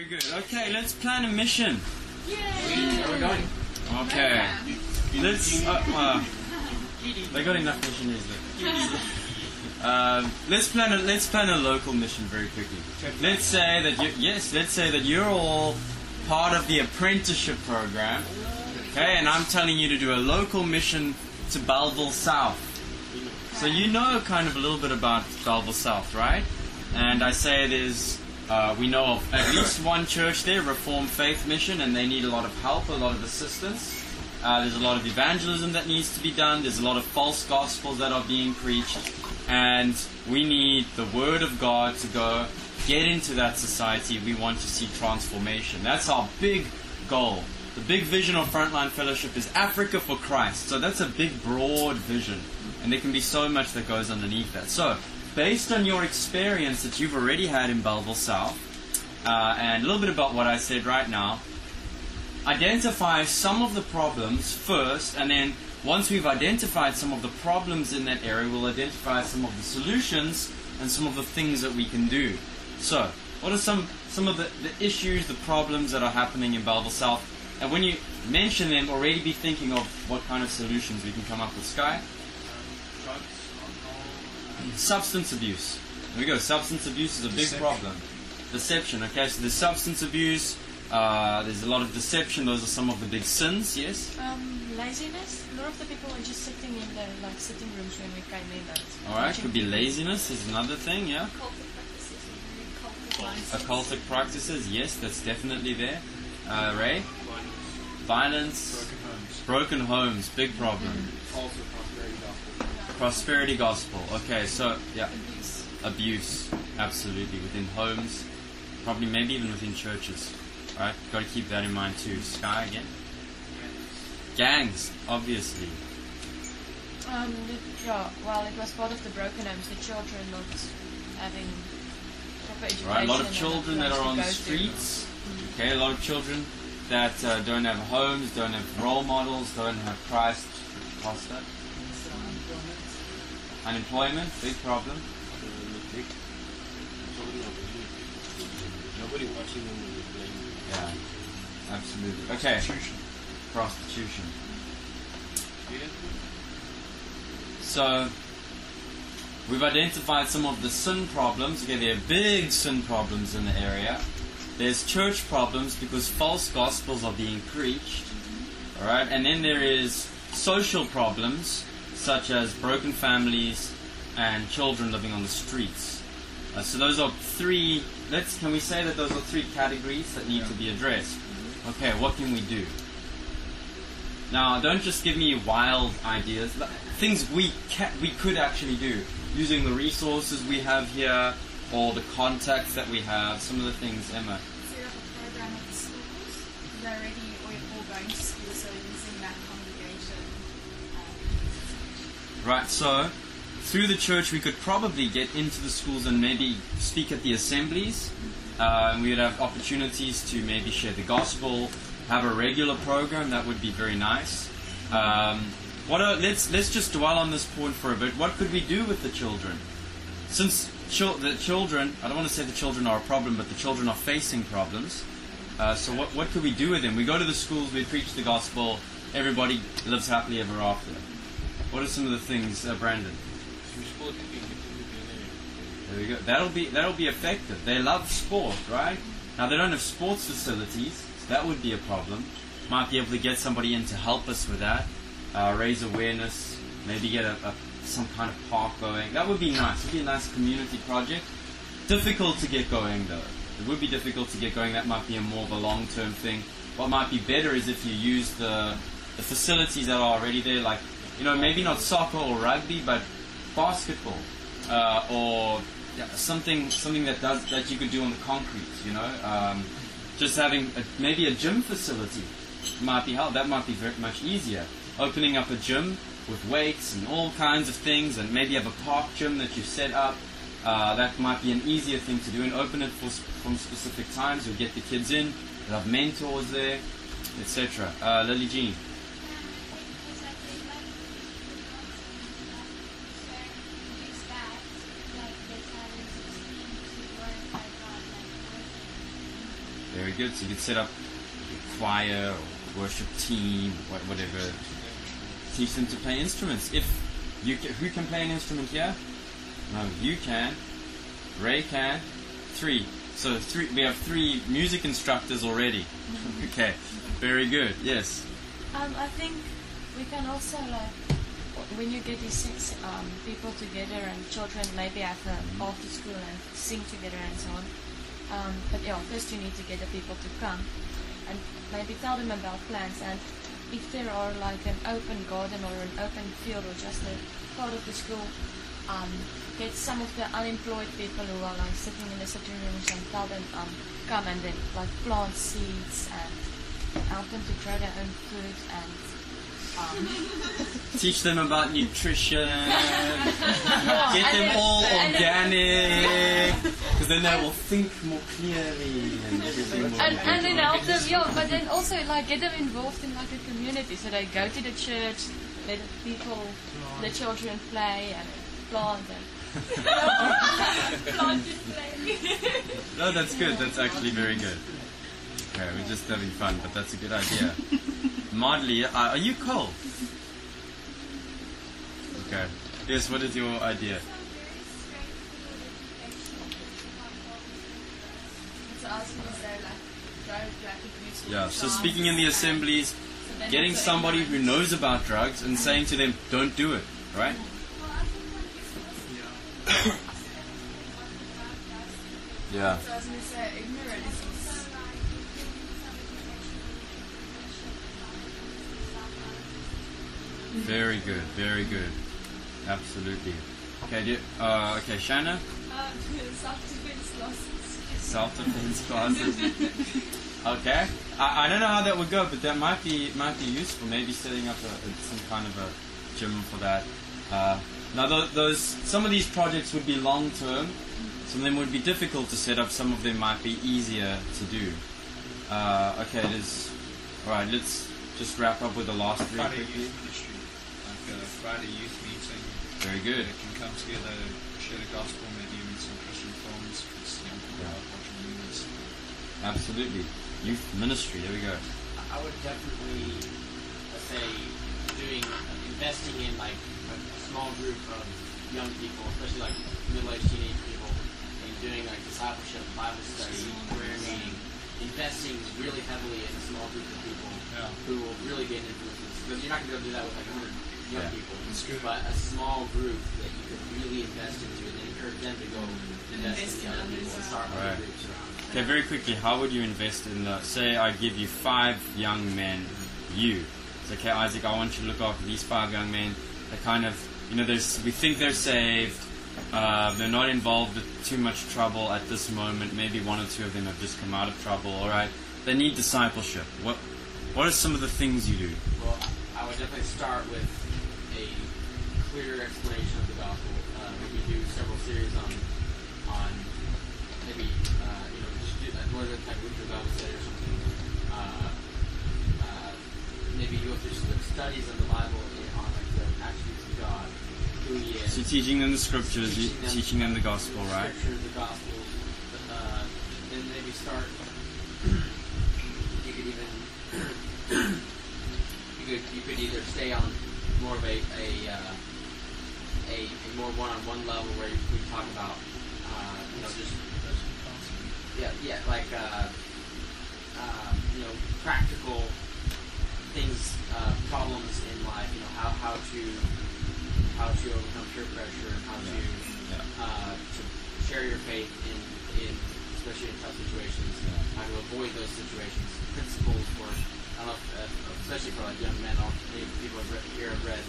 good. Okay, let's plan a mission. Yay! Where are we going? Okay. Let's. They got enough missionaries there. Let's plan a local mission very quickly. Let's say that you're all part of the apprenticeship program. Okay, and I'm telling you to do a local mission to Belleville South. So you know kind of a little bit about Belleville South, right? And I say we know of at least one church there, Reformed Faith Mission, and they need a lot of help, a lot of assistance. There's a lot of evangelism that needs to be done. There's a lot of false gospels that are being preached. And we need the Word of God to go get into that society. We want to see transformation. That's our big goal. The big vision of Frontline Fellowship is Africa for Christ. So that's a big, broad vision. And there can be so much that goes underneath that. So, based on your experience that you've already had in Belleville South, and a little bit about what I said right now, identify some of the problems first, and then once we've identified some of the problems in that area, we'll identify some of the solutions and some of the things that we can do. So, what are some of the issues, the problems that are happening in Belleville South? And when you mention them, already be thinking of what kind of solutions we can come up with. Sky? Substance abuse. There we go. Substance abuse is a big problem. Deception. Okay, so there's substance abuse. There's a lot of deception. Those are some of the big sins. Yes. Laziness. A lot of the people are just sitting in their sitting rooms when we came in. All right. Could be laziness. Is another thing. Yeah. Occultic practices. Yes, that's definitely there. Ray. Violence. Broken homes. Big problem. Also Prosperity gospel. Okay, so yeah, abuse, absolutely, within homes, probably maybe even within churches. All right, got to keep that in mind too. Sky again. Gangs, obviously. Well, it was part of the broken homes. The children not having proper education. Right, a lot of children that are on the streets. Okay, a lot of children that don't have homes, don't have role models, don't have Christ. Pastor. Unemployment, big problem. Nobody watching them when they're playing. Yeah, absolutely. Okay. Prostitution. So, we've identified some of the sin problems. Okay, there are big sin problems in the area. There's church problems because false gospels are being preached. Alright, and then there is social problems, such as broken families and children living on the streets. So those are three, can we say that those are three categories that need to be addressed? Okay, what can we do? Now, don't just give me wild ideas. Things we could actually do, using the resources we have here, or the contacts that we have, some of the things, Emma. Set up a program at the schools. They're already all going to school, so using that congregation. Right, so through the church we could probably get into the schools and maybe speak at the assemblies. We would have opportunities to maybe share the gospel, have a regular program. That would be very nice. Let's just dwell on this point for a bit. What could we do with the children? Since the children, I don't want to say the children are a problem, but the children are facing problems. So what could we do with them? We go to the schools, we preach the gospel, everybody lives happily ever after. What are some of the things, Brandon? There we go. That'll be effective. They love sport, right? Now they don't have sports facilities, so that would be a problem. Might be able to get somebody in to help us with that, raise awareness, maybe get some kind of park going. That would be nice. It would be a nice community project. Difficult to get going though. It would be difficult to get going. That might be more of a long-term thing. What might be better is if you use the facilities that are already there, like maybe not soccer or rugby, but basketball, or something that you could do on the concrete. Just having maybe a gym facility might be help. That might be very much easier. Opening up a gym with weights and all kinds of things, and maybe have a park gym that you set up. That might be an easier thing to do, and open it from specific times. You'll get the kids in. You'll have mentors there, etc. Lily Jean. Very good. So you could set up a choir or worship team, whatever. Teach them to play instruments. If you who can play an instrument here? No, you can. Ray can. 3. So we have 3 music instructors already. Okay, very good. Yes. I think we can also, like, when you get these people together and children maybe after school and sing together and so on. But yeah, first you need to get the people to come and maybe tell them about plants. And if there are like an open garden or an open field or just a part of the school, get some of the unemployed people who are like sitting in the sitting rooms and tell them come and then like plant seeds and help them to grow their own food and teach them about nutrition. Get them all organic, because then they will think more clearly and everything will and then help them, yeah, but then also like get them involved in like a community, so they go to the church, let the people, the children play and plant and plant and play. No, that's good. That's actually very good. Okay, we're just having fun, but that's a good idea. Madly, are you cold? Okay. Yes, what is your idea? Yeah, so speaking in the assemblies, getting somebody who knows about drugs and saying to them, don't do it, right? Yeah. So I was going to say, ignorance is very good, very good. Absolutely. Okay, okay, Shanna? self-defense classes. Self-defense classes. Okay. I don't know how that would go, but that might be useful. Maybe setting up some kind of a gym for that. Now, some of these projects would be long-term. Some of them would be difficult to set up. Some of them might be easier to do. Okay, all right, let's just wrap up with the last 3 Friday quickly. youth ministry, like a Friday youth meeting. Very good. They can come together, share the gospel, maybe even some Christian films, because young people are watching movies. Absolutely. Youth ministry, there we go. I would definitely say investing in like a small group of young people, especially like middle-aged teenage people, and doing like discipleship, Bible study, prayer meeting, investing really heavily in a small group of people who will really get influences. Because you're not going to be able to do that with like 100 young people. But a small group that you could really invest into and encourage them to go invest in the other people and start other Right. groups around. Okay, very quickly, how would you invest in say I give you 5 young men, so, okay, Isaac, I want you to look after these 5 young men. They kind of, we think they're saved, they're not involved with too much trouble at this moment, maybe 1 or 2 of them have just come out of trouble, alright? They need discipleship. What are some of the things you do? Well, I would definitely start with a clear explanation of the gospel. Maybe do several series on maybe just do more than like weekly Bible study or something. Maybe go through studies of the Bible on like the attributes of God, who He is. So teaching them the scriptures, teaching them the gospel, right? Scripture, the gospel. Then maybe start. You could even you could either stay on more of a more one-on-one level where we talk about just like practical things, problems in life. How to overcome peer pressure and how to share your faith in especially in tough situations. How to avoid those situations. Principles for especially for like young men. People have read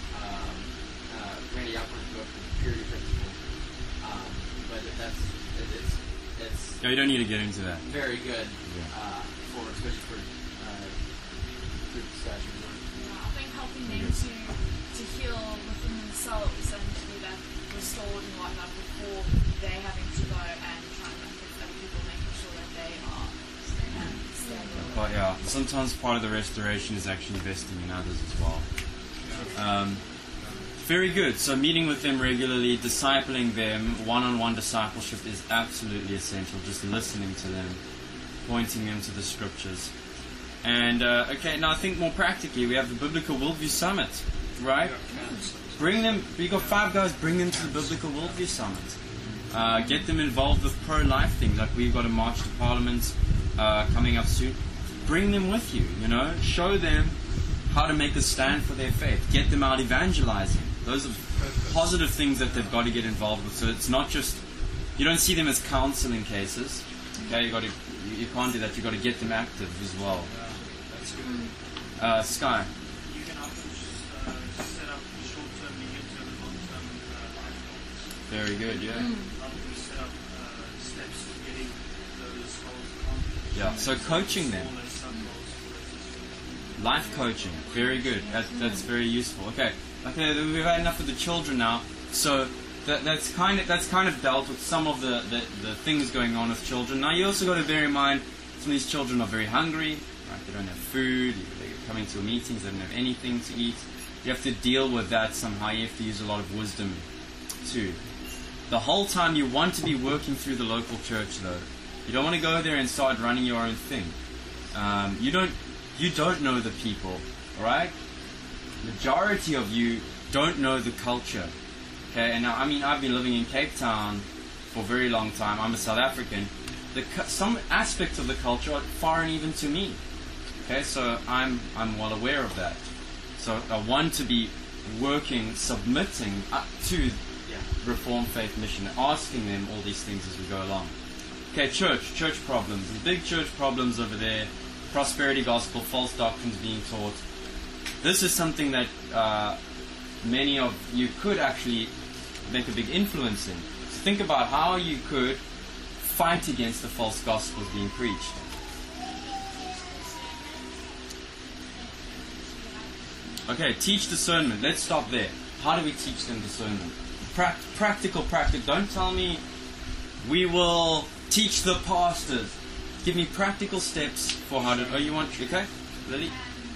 Randy Alcorn's book, Purity Principles. But it's No, you don't need to get into that. very good especially for group discussions. I think helping them to heal within themselves and to be that restored and whatnot before they're having to go and try and work with other people, making sure that they are stable. But yeah, sometimes part of the restoration is actually investing in others as well. Very good. So meeting with them regularly, discipling them, one-on-one discipleship is absolutely essential. Just listening to them. pointing them to the scriptures. And okay, now I think more practically, we have the Biblical Worldview Summit, right? Bring them. We got 5 guys. Bring them to the Biblical Worldview Summit. Get them involved with pro-life things, like we've got a March to Parliament coming up soon. Bring them with you. You know, show them how to make a stand for their faith. Get them out evangelizing. Those are positive things that they've got to get involved with. So it's not just, you don't see them as counseling cases. Okay, you can't do that. You've got to get them active as well. That's good. Sky. You can often set up short-term, medium-term, and long-term life goals. Very good, yeah. Often set up steps to getting those goals accomplished. Yeah, so coaching them. Smaller sub-goals for those. Life coaching, very good. That's very useful. Okay, we've had enough of the children now. So that's kind of dealt with some of the things going on with children. Now you also got to bear in mind some of these children are very hungry. Right? They don't have food. They're coming to meetings. They don't have anything to eat. You have to deal with that somehow. You have to use a lot of wisdom too. The whole time you want to be working through the local church, though. You don't want to go there and start running your own thing. You don't know the people, all right? Majority of you don't know the culture. Okay, and now, I mean, I've been living in Cape Town for a very long time. I'm a South African. Some aspects of the culture are foreign even to me. Okay, so I'm well aware of that. So I want to be working, submitting to Reformed Faith Mission, asking them all these things as we go along. Okay, church problems. There's big church problems over there. Prosperity gospel, false doctrines being taught. This is something that many of you could actually make a big influence in. So think about how you could fight against the false gospels being preached. Okay, teach discernment. Let's stop there. How do we teach them discernment? Practical. Don't tell me we will teach the pastors. Give me practical steps for how to... Oh, you want... Okay, Lily?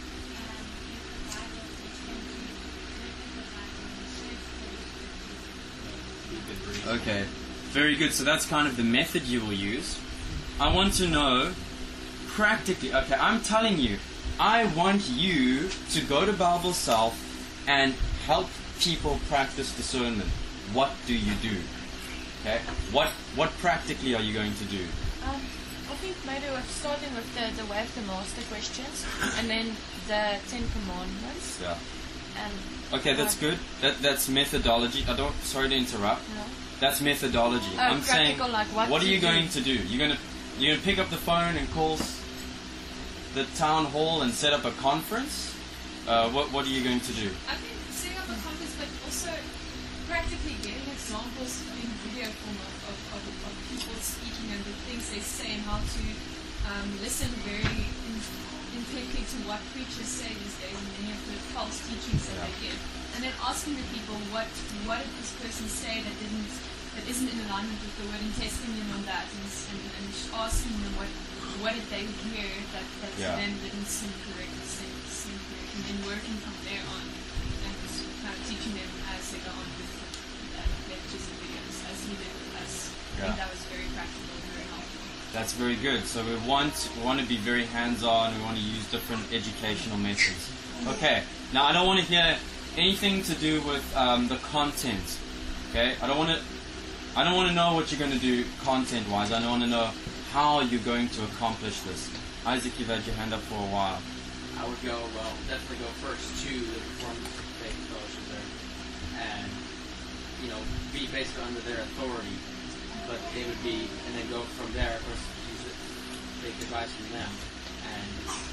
Okay, very good. So that's kind of the method you will use. I want to know practically... Okay, I'm telling you, I want you to go to Bible South and help people practice discernment. What do you do? Okay, what practically are you going to do? I think maybe we're starting with the way of the master questions, and then the 10 commandments. Yeah. And okay, that's good. That's methodology. Sorry to interrupt. No. That's methodology. I'm saying, like what are you going to do? You're gonna pick up the phone and call the town hall and set up a conference? What are you going to do? I think setting up a conference, but also practically getting examples in video form of people speaking and the things they say and how to listen very intently to what preachers say these days and many of the false teachings that they give. And then asking the people what did this person say that isn't in alignment with the word, and testing them on that, and asking them what did they hear that to them didn't seem correct, and then working from there on and just kind of teaching them as they go on with lectures and videos as needed. I think that was very practical and very helpful. That's very good. So we want to be very hands-on. We want to use different educational methods. Okay. Now I don't want to hear anything to do with the content. Okay. I don't want to know what you're going to do content-wise. I want to know how you're going to accomplish this. Isaac, you've had your hand up for a while. I would definitely go first to the Reformed Faith Fellowship there, and be basically under their authority. But they would be, and then go from there. Of course, take advice from them, and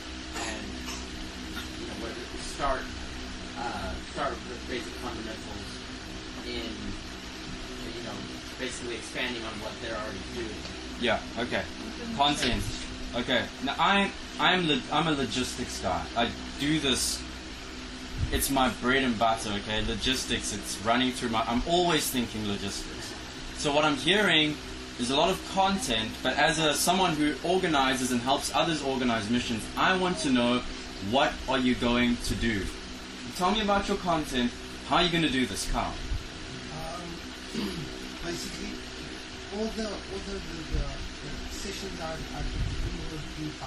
start with basic fundamentals in basically expanding on what they're already doing. Yeah. Okay. Content. Okay. Now I'm a logistics guy. I do this. It's my bread and butter. Okay. Logistics. It's running through I'm always thinking logistics. So what I'm hearing is a lot of content, but as someone who organizes and helps others organize missions, I want to know, what are you going to do? Tell me about your content. How are you going to do this, Carl? Basically, all the sessions we will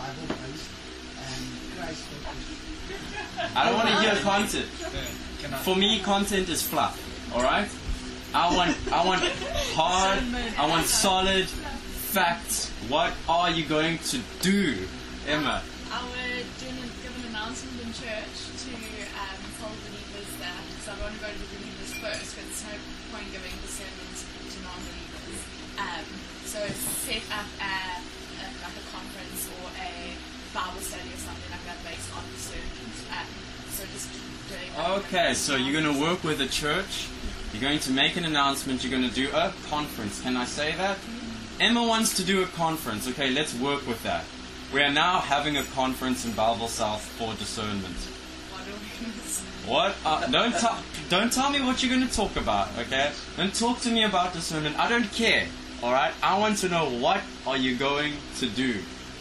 Bible-based and Christ-focused. I don't want to hear content. Can I? For me, content is fluff. All right. I want hard. I want solid facts. What are you going to do, Emma? I would give an announcement in church to tell believers that, because I want to go to the believers first, but there's no point giving discernment to non-believers. So set up like a conference or a Bible study or something like that based on discernment. So just doing that. Okay, so you're going to work with a church. You're going to make an announcement. You're going to do a conference. Can I say that? Emma wants to do a conference. Okay, let's work with that. We are now having a conference in Belleville South for discernment. What? Don't tell me what you're going to talk about, okay? Don't talk to me about discernment. I don't care, all right? I want to know, what are you going to do?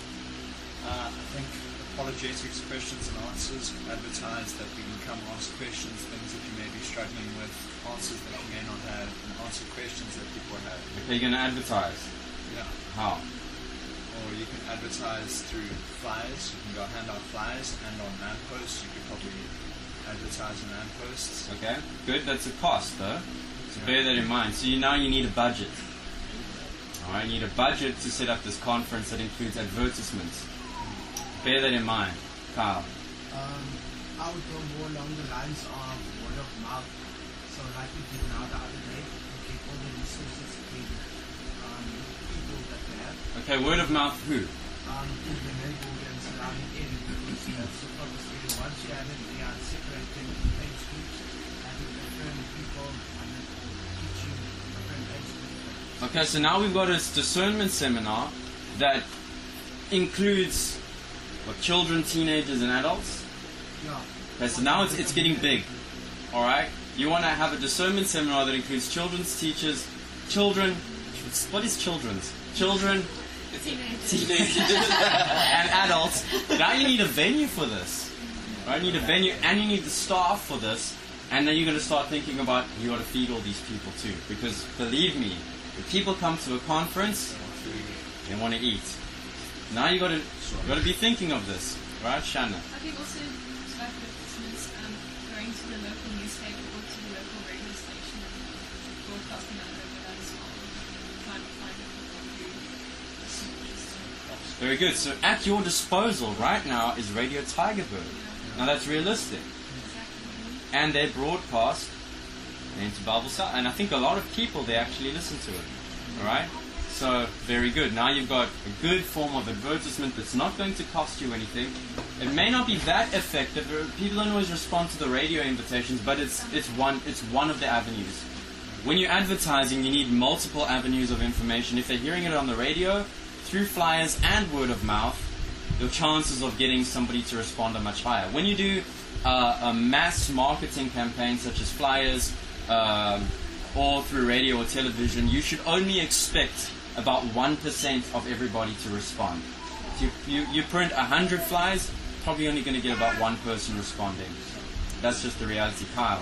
I think apologetics, questions and answers, advertise that we can come ask questions, things that you may be struggling with, answers that you may not have, and answer questions that people have. Okay, you're going to advertise. Yeah. How? Or you can advertise through flyers. You can go hand out flyers, and on lampposts. You could probably advertise on lampposts. Okay, good. That's a cost, though. So bear that in mind. So now you need a budget. All right, you need a budget to set up this conference that includes advertisements. Bear that in mind, Kyle. I would go more along the lines of word of mouth. So like we did now the other day, we get all the resources to people that they have. Okay, word of mouth who? In the neighborhood and surrounding area, because that's the focus area. Once you have it, they are separated into age groups, having different people and then teach you different age groups. Okay, so now we've got a discernment seminar that includes what, children, teenagers, and adults. Yeah. Okay, so now it's getting big. All right, you want to have a discernment seminar that includes children's teachers, children. What is children's? Children, teenagers, and adults. Now you need a venue for this. Right? You need a venue, and you need the staff for this. And then you're going to start thinking about, you got to feed all these people too. Because believe me, if people come to a conference, they want to eat. Now you got to be thinking of this, right, Shanna? I think also advertisements, going to the local newspaper or to the local radio station and broadcasting that over that as well. Trying to find people who seem interested. Very good. So at your disposal right now is Radio Tigerbird. Now that's realistic. And they broadcast into Belleville South. And I think a lot of people, they actually listen to it. Alright? So, very good. Now you've got a good form of advertisement that's not going to cost you anything. It may not be that effective. People don't always respond to the radio invitations, but it's one of the avenues. When you're advertising, you need multiple avenues of information. If they're hearing it on the radio, through flyers and word of mouth, your chances of getting somebody to respond are much higher. When you do a mass marketing campaign such as flyers or through radio or television, you should only expect about 1% of everybody to respond. If you print 100 flyers, probably only going to get about one person responding. That's just the reality. Kyle?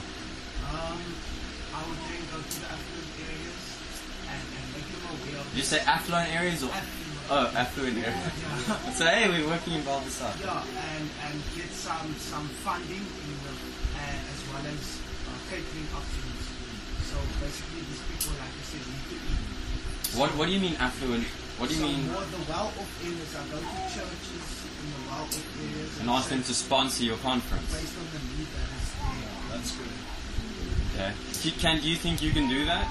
I would then go to the affluent areas and make them aware of. Did you say affluent areas or? Affluent areas. So hey, we're working in Belleville South. Yeah, and get some funding as well as catering options. So basically, these people, like I said, need to eat. What do you mean affluent? What do you mean? More the well-off areas. I go to churches in the well-off areas And ask them to sponsor your conference. based on the need that is there. That's good. Okay. Do you think you can do that?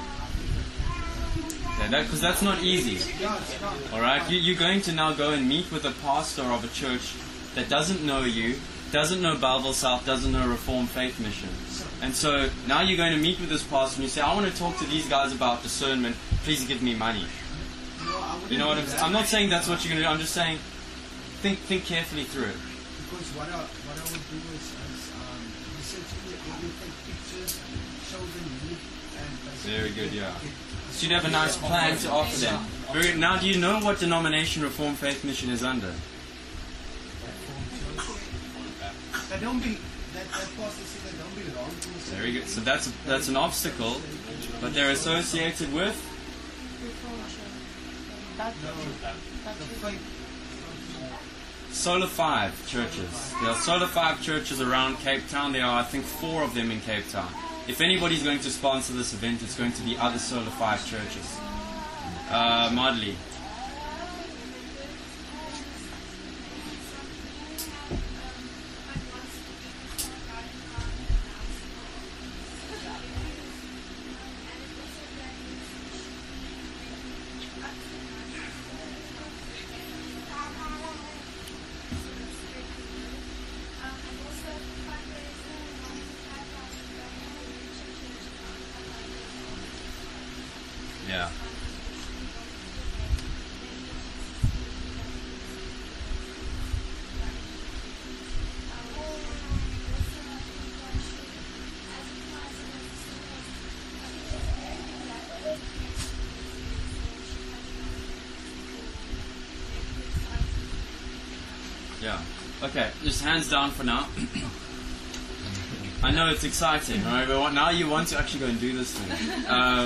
Okay, because that's not easy. Yeah, it's not. All right. You're going to now go and meet with a pastor of a church that doesn't know you, doesn't know Belleville South, doesn't know Reformed Faith Mission. And so now you're going to meet with this pastor and you say, I want to talk to these guys about discernment. Please give me money. You know what I'm not saying that's what you're going to do. I'm just saying think carefully through it. Because what I would do is essentially you take pictures, show them need, and basically Very good, yeah. So you'd have a nice plan to offer them. Now, do you know what denomination Reformed Faith Mission is under? That don't be that pastor said that don't belong to us. Very good. So that's an obstacle, but they're associated with. The faith. Solar 5 churches. There are Solar 5 churches around Cape Town. There are, I think, 4 of them in Cape Town. If anybody's going to sponsor this event, it's going to be other Solar 5 churches. Modley. Yeah. Yeah. Okay, just hands down for now. I know it's exciting, right? But now you want to actually go and do this thing.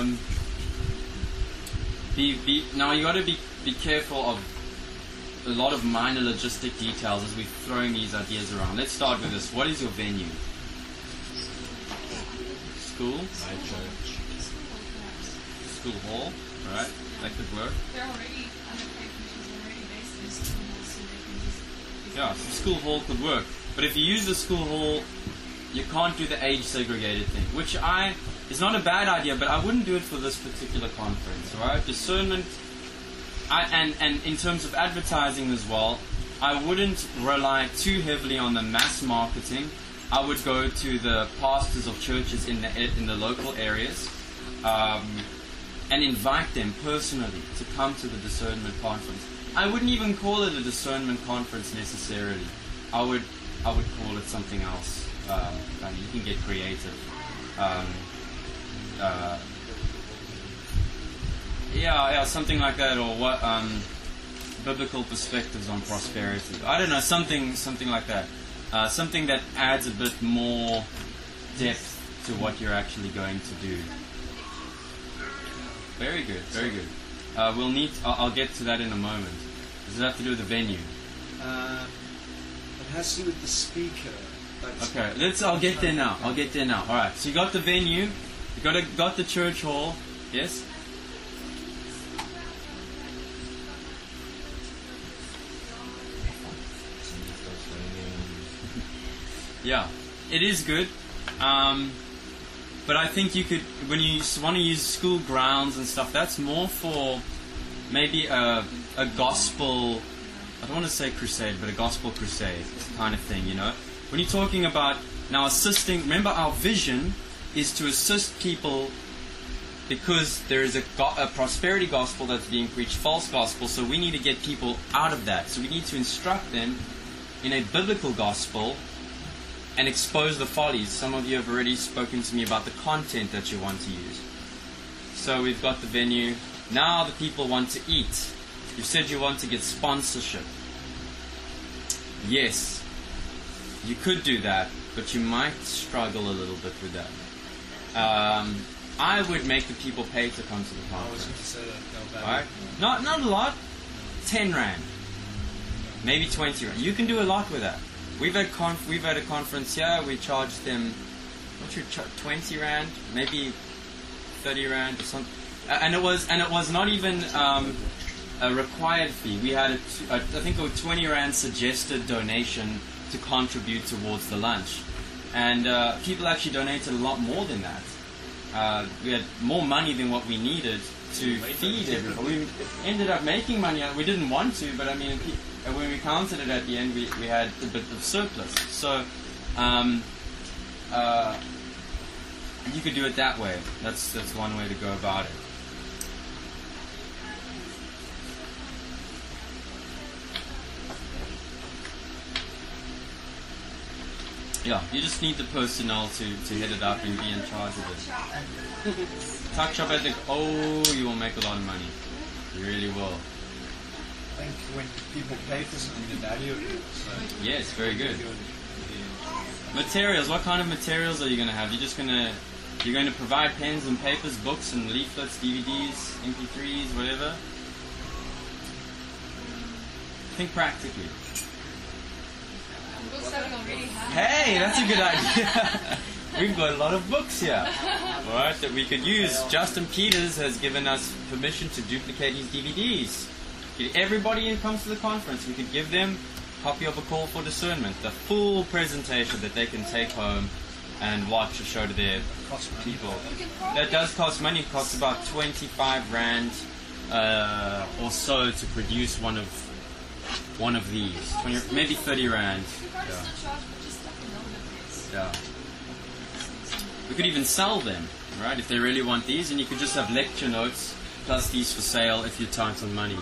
Now you got to be careful of a lot of minor logistic details as we're throwing these ideas around. Let's start with this. What is your venue? School? My church. School hall, right? That could work. They're already underpaid missions already based in school halls, so they can just Yeah, so school hall could work. But if you use the school hall, you can't do the age segregated thing, which is not a bad idea, but I wouldn't do it for this particular conference, alright? Discernment, and in terms of advertising as well, I wouldn't rely too heavily on the mass marketing. I would go to the pastors of churches in the local areas and invite them personally to come to the discernment conference. I wouldn't even call it a discernment conference necessarily. I would call it something else. You can get creative. Something like that, or what? Biblical perspectives on prosperity. I don't know, something like that. Something that adds a bit more depth to what you're actually going to do. Very good, very good. I'll get to that in a moment. Does it have to do with the venue? It has to do with the speaker. Okay, I'll get there now. All right. So you got the venue, you got the church hall. Yes. Yeah, it is good. But I think you could, when you want to use school grounds and stuff, that's more for maybe a gospel. I don't want to say crusade, but a gospel crusade kind of thing, you know. When you're talking about now assisting, remember our vision is to assist people because there is a prosperity gospel that's being preached, false gospel, so we need to get people out of that. So we need to instruct them in a biblical gospel and expose the follies. Some of you have already spoken to me about the content that you want to use. So we've got the venue. Now the people want to eat. You said you want to get sponsorship. Yes. You could do that, but you might struggle a little bit with that. I would make the people pay to come to the conference. I was going to say that. No, right? Not a lot. 10 rand, maybe 20 rand. You can do a lot with that. We've had a conference here. We charged them 20 rand, maybe 30 rand or something. And it was not even a required fee. We had I think a 20 rand suggested donation to contribute towards the lunch, and people actually donated a lot more than that. We had more money than what we needed to feed everyone. We ended up making money. We didn't want to, but I mean, when we counted it at the end, we had a bit of surplus. So you could do it that way. That's one way to go about it. Yeah, you just need the personnel to head it up and be in charge of it. Tuck shop ethic. Oh, you will make a lot of money. You really will. I think when people pay for something, the value of it. So yes, very good. Materials. What kind of materials are you going to have? You're going to provide pens and papers, books and leaflets, DVDs, MP3s, whatever. Think practically. Books that we already have. Hey, that's a good idea. We've got a lot of books here, all right, that we could use. Justin Peters has given us permission to duplicate his DVDs. Everybody who comes to the conference, we could give them a copy of A Call for Discernment, the full presentation that they can take home and watch or show to their people. That does cost money. It costs about 25 rand or so to produce one of these. 20, maybe 30 rand. Yeah. We could even sell them, right? If they really want these, and you could just have lecture notes plus these for sale if you're tight on money.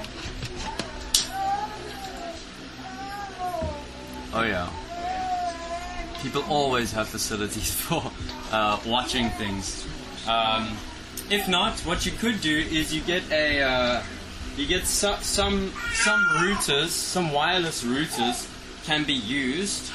Oh yeah. People always have facilities for watching things. If not, what you could do is you get some routers, some wireless routers can be used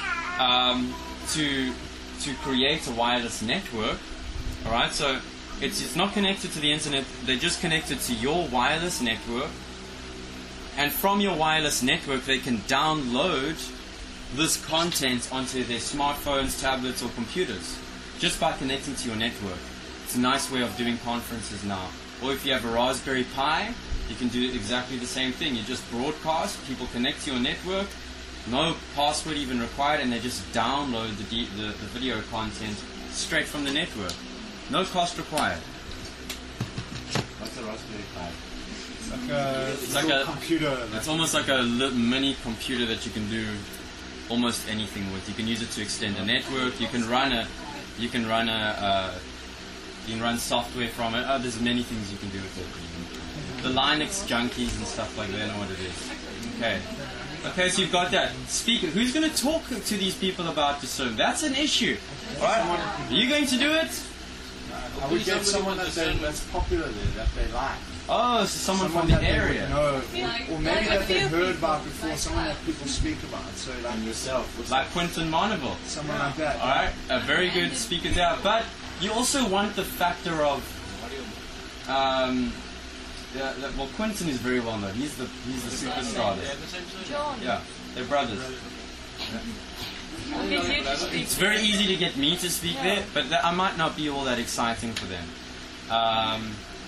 to create a wireless network. All right, so it's not connected to the internet. They're just connected to your wireless network, and from your wireless network, they can download this content onto their smartphones, tablets, or computers just by connecting to your network. It's a nice way of doing conferences now. Or if you have a Raspberry Pi, you can do exactly the same thing. You just broadcast, people connect to your network, no password even required, and they just download the video content straight from the network. No cost required. What's a Raspberry Pi? It's like a computer. It's almost like a mini computer that you can do almost anything with. You can use it to extend a network. You can run software from it. There's many things you can do with it. The Linux junkies and stuff like that know what it is. Okay, so you've got that. Speaker, who's going to talk to these people about discernment? That's an issue. Right? Are you going to do it? I would get someone that's popular there, that they like. Oh, so someone from the area. Or maybe that they've heard about before, someone that people speak about. So like yourself. Like Quentin Monaville. Someone like that. Alright, a very good speaker there. But you also want the factor of well, Quentin is very well known. He's the superstar there. John. Yeah, they're brothers. It's very easy to get me to speak there, but I might not be all that exciting for them.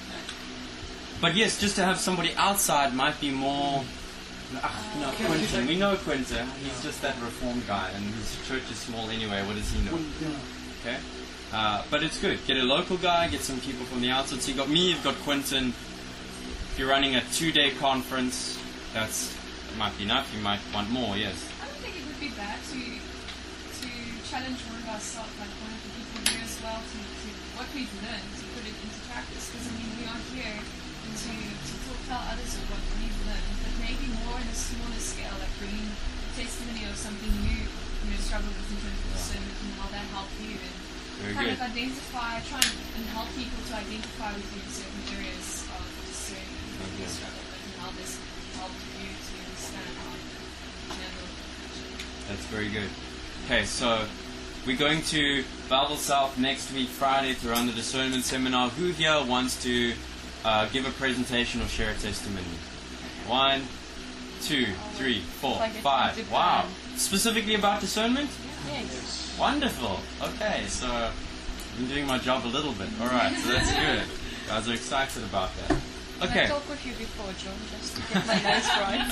But yes, just to have somebody outside might be more. Quentin. We know Quentin. He's just that reformed guy, and his church is small anyway. What does he know? Okay, but it's good. Get a local guy. Get some people from the outside. So you got me. You've got Quentin. If you're running a 2-day conference, that might be enough. You might want more. Yes. I don't think it would be bad to challenge one of ourselves, like one of the people here as well, to what we've learned, to put it into practice. Because I mean, we are here to tell others of what we've learned, but maybe more in a smaller scale, like bringing a testimony of something you struggled with in terms of discernment and how that helped you, and Very kind good. of identify, try and help people to identify with you in certain areas of discernment that you struggle with, and how this helped you to understand how to handle it. That's very good. Okay, so we're going to Bible South next week, Friday, to run the discernment seminar. Who here wants to give a presentation or share a testimony? 1, 2, 3, 4, Like 5. Wow. Specifically about discernment? Yes. Wonderful. Okay, so I'm doing my job a little bit. Alright, so that's good. You guys are excited about that. Can I Okay. talk with you before, John, just to get my notes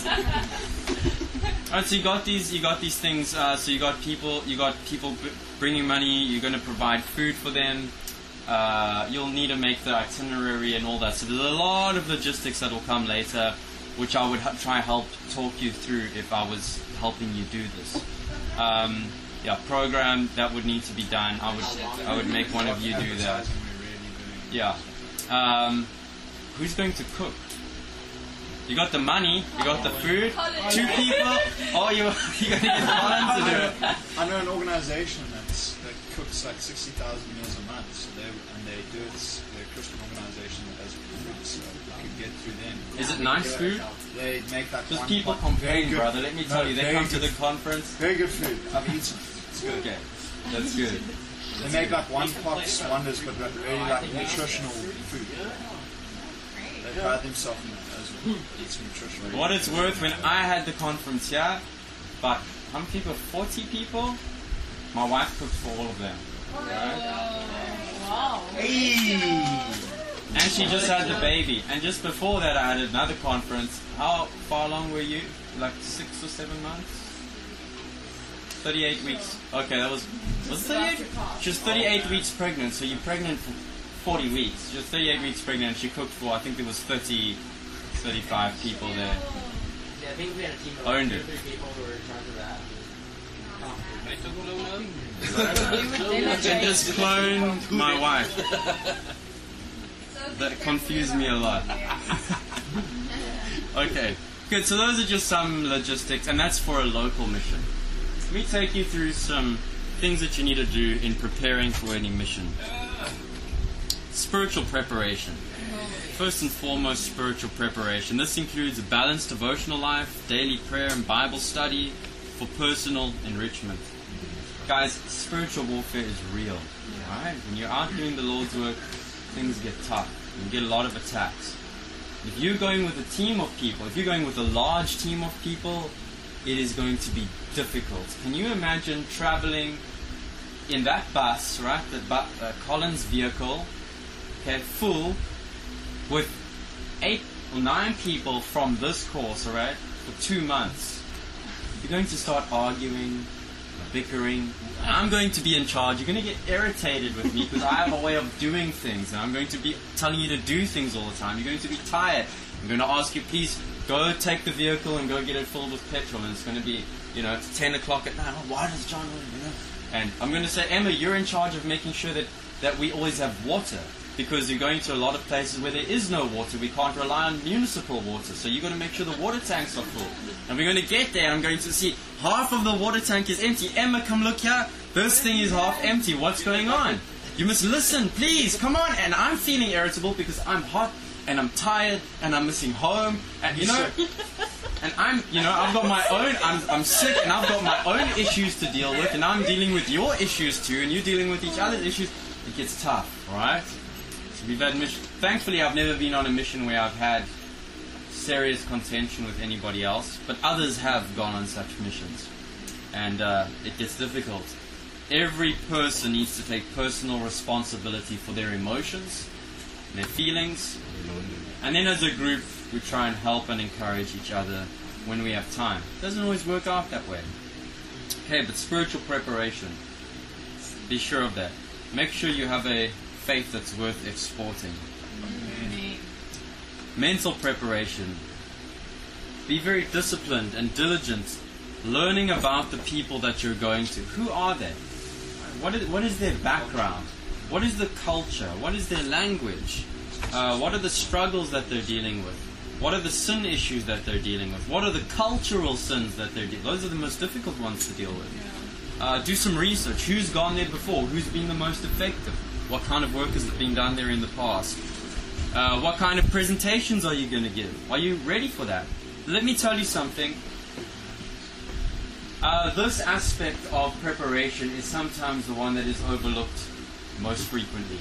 right? Alright, so you got these things. So you got people bringing money. You're going to provide food for them. You'll need to make the itinerary and all that. So there's a lot of logistics that will come later, which I would try and help talk you through if I was helping you do this. Program that would need to be done. I would make one of you do that. Yeah. Who's going to cook? You got the money, you got the food, 2 people. Oh, you're going to get Colin to do it. I know an organisation that cooks like 60,000 meals a month, so they do it. They're a Christian organisation that does food, so you could get through them. Is it nice food? They make like Just one people pot- very complain, good- brother. Let me tell no, you, they very come to good- the conference. Very good food. I've eaten. It's good. Okay, that's good. They make like one pot wonders, but like very like nutritional food. They pride themselves in it as well. It's nutritional. For what it's worth, when I had the conference here, about how many people? 40 people. My wife cooked for all of them. Right? Wow. And she just had the baby. And just before that, I had another conference. How far along were you? Like 6 or 7 months? 38 weeks. Okay, that was it 38? She was 38 weeks pregnant, so you're pregnant for 40 weeks. She was 38 weeks pregnant. She cooked for, I think there was 35 people there. Yeah, I think we had a team of Owned 2 or it. 3 people who were in charge of that. You would They just cloned my wife. That confused me a lot. Okay. Good, so those are just some logistics, and that's for a local mission. Let me take you through some things that you need to do in preparing for any mission. Spiritual preparation. First and foremost, spiritual preparation. This includes a balanced devotional life, daily prayer and Bible study for personal enrichment. Guys, spiritual warfare is real. Right? When you're out doing the Lord's work, things get tough. You get a lot of attacks. If you're going with a team of people, if you're going with a large team of people, it is going to be difficult. Can you imagine traveling in that bus, right, the Collins vehicle, okay, full with 8 or 9 people from this course, alright, for 2 months? You're going to start arguing, bickering. I'm going to be in charge. You're going to get irritated with me because I have a way of doing things, and I'm going to be telling you to do things all the time. You're going to be tired. I'm going to ask you, please go take the vehicle and go get it filled with petrol, and it's going to be, it's 10 o'clock at night. Oh, why does John want to? And I'm going to say, Emma, you're in charge of making sure that we always have water, because you're going to a lot of places where there is no water. We can't rely on municipal water, so you've got to make sure the water tanks are full. And we're going to get there, and I'm going to see half of the water tank is empty. Emma, come look here. This thing is half empty. What's going on? You must listen, please. Come on. And I'm feeling irritable because I'm hot, and I'm tired, and I'm missing home, and and I've got my own, I'm sick, and I've got my own issues to deal with, and I'm dealing with your issues too, and you're dealing with each other's issues. It gets tough, alright? So we've had mission. Thankfully, I've never been on a mission where I've had serious contention with anybody else, but others have gone on such missions, and it gets difficult. Every person needs to take personal responsibility for their emotions, their feelings, and then as a group we try and help and encourage each other when we have time. It doesn't always work out that way. Okay, but spiritual preparation, be sure of that. Make sure you have a faith that's worth exporting. Mental preparation. Be very disciplined and diligent, learning about the people that you're going to. Who are they? What is their background? What is the culture? What is their language? What are the struggles that they're dealing with? What are the sin issues that they're dealing with? What are the cultural sins that they're dealing with? Those are the most difficult ones to deal with. Do some research. Who's gone there before? Who's been the most effective? What kind of work has been done there in the past? What kind of presentations are you going to give? Are you ready for that? Let me tell you something. This aspect of preparation is sometimes the one that is overlooked most frequently.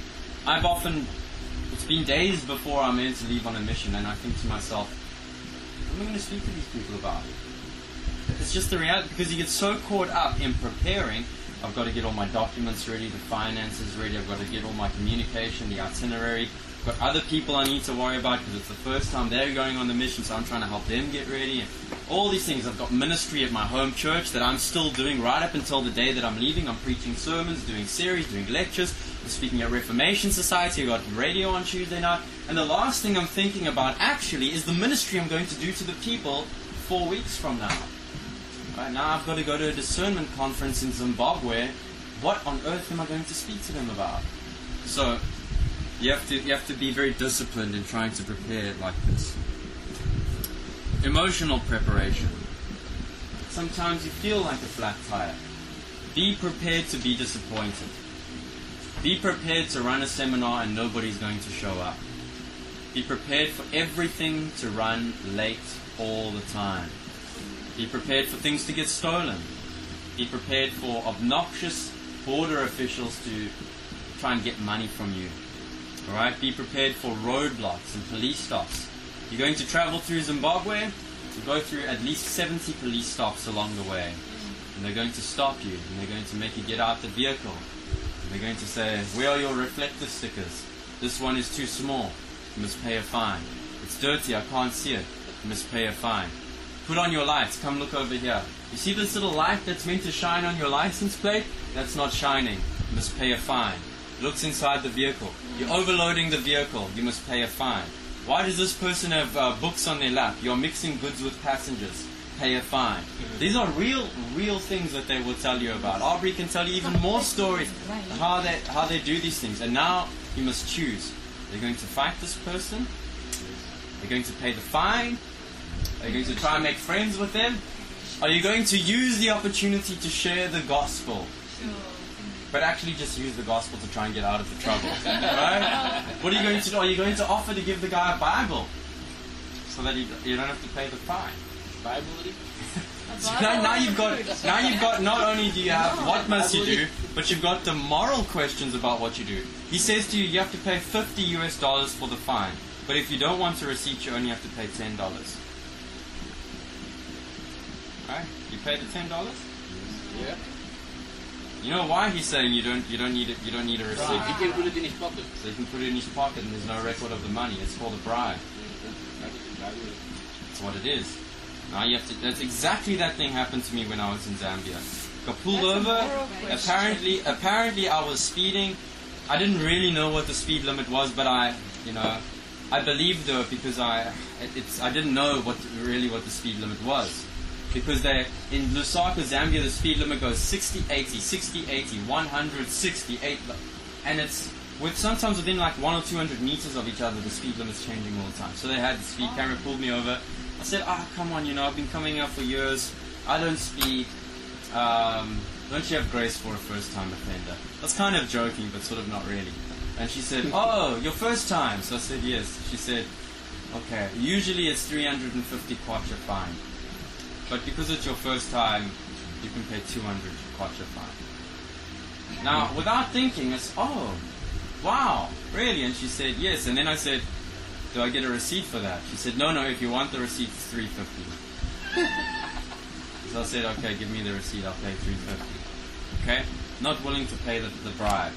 It's been days before I'm meant to leave on a mission, and I think to myself, what am I going to speak to these people about? It's just the reality, because you get so caught up in preparing. I've got to get all my documents ready, the finances ready, I've got to get all my communication, the itinerary. I've got other people I need to worry about because it's the first time they're going on the mission, so I'm trying to help them get ready. And all these things. I've got ministry at my home church that I'm still doing right up until the day that I'm leaving. I'm preaching sermons, doing series, doing lectures. I'm speaking at Reformation Society. I've got radio on Tuesday night. And the last thing I'm thinking about actually is the ministry I'm going to do to the people 4 weeks from now. Right now I've got to go to a discernment conference in Zimbabwe. What on earth am I going to speak to them about? So you have to be very disciplined in trying to prepare like this. Emotional preparation. Sometimes you feel like a flat tire. Be prepared to be disappointed. Be prepared to run a seminar and nobody's going to show up. Be prepared for everything to run late all the time. Be prepared for things to get stolen. Be prepared for obnoxious border officials to try and get money from you. Alright? Be prepared for roadblocks and police stops. You're going to travel through Zimbabwe, you'll go through at least 70 police stops along the way. And they're going to stop you, and they're going to make you get out the vehicle. And they're going to say, where are your reflector stickers? This one is too small. You must pay a fine. It's dirty, I can't see it. You must pay a fine. Put on your lights, come look over here. You see this little light that's meant to shine on your license plate? That's not shining. You must pay a fine. Looks inside the vehicle. You're overloading the vehicle. You must pay a fine. Why does this person have books on their lap? You're mixing goods with passengers. Pay a fine. These are real things that they will tell you about. Aubrey can tell you even more stories how they do these things. And now you must choose. They're going to fight this person. They're going to pay the fine. Are you going to try and make friends with them? Are you going to use the opportunity to share the gospel? But actually just use the gospel to try and get out of the trouble. Right? What are you going to do? Are you going to offer to give the guy a Bible? So that you don't have to pay the fine. Bible? So now you've got not only do you have what must you do, but you've got the moral questions about what you do. He says to you, you have to pay $50 for the fine. But if you don't want a receipt, you only have to pay $10. Right? You pay the $10? Yeah. You know why he's saying you don't need a receipt? He can put it in his pocket. So he can put it in his pocket and there's no record of the money. It's called a bribe. That's what it is. Now you have to. That's exactly that thing happened to me when I was in Zambia. Got pulled over. Apparently I was speeding. I didn't really know what the speed limit was, but I believed her because I didn't know what the speed limit was. Because in Lusaka, Zambia, the speed limit goes 60, 80, 60, 80, 100, 60, 80. And it's sometimes within like 100 or 200 meters of each other, the speed limit's changing all the time. So they had the speed camera, pulled me over. I said, come on, I've been coming here for years. I don't speed. Don't you have grace for a first-time offender? That's kind of joking, but sort of not really. And she said, oh, your first time? So I said, yes. She said, okay, usually it's 350 kwacha fine. But because it's your first time, you can pay 200 kwacha fine. Now, without thinking, it's, oh, wow, really? And she said, yes. And then I said, do I get a receipt for that? She said, no, if you want the receipt, it's 350. So I said, okay, give me the receipt, I'll pay 350. Okay? Not willing to pay the bribe.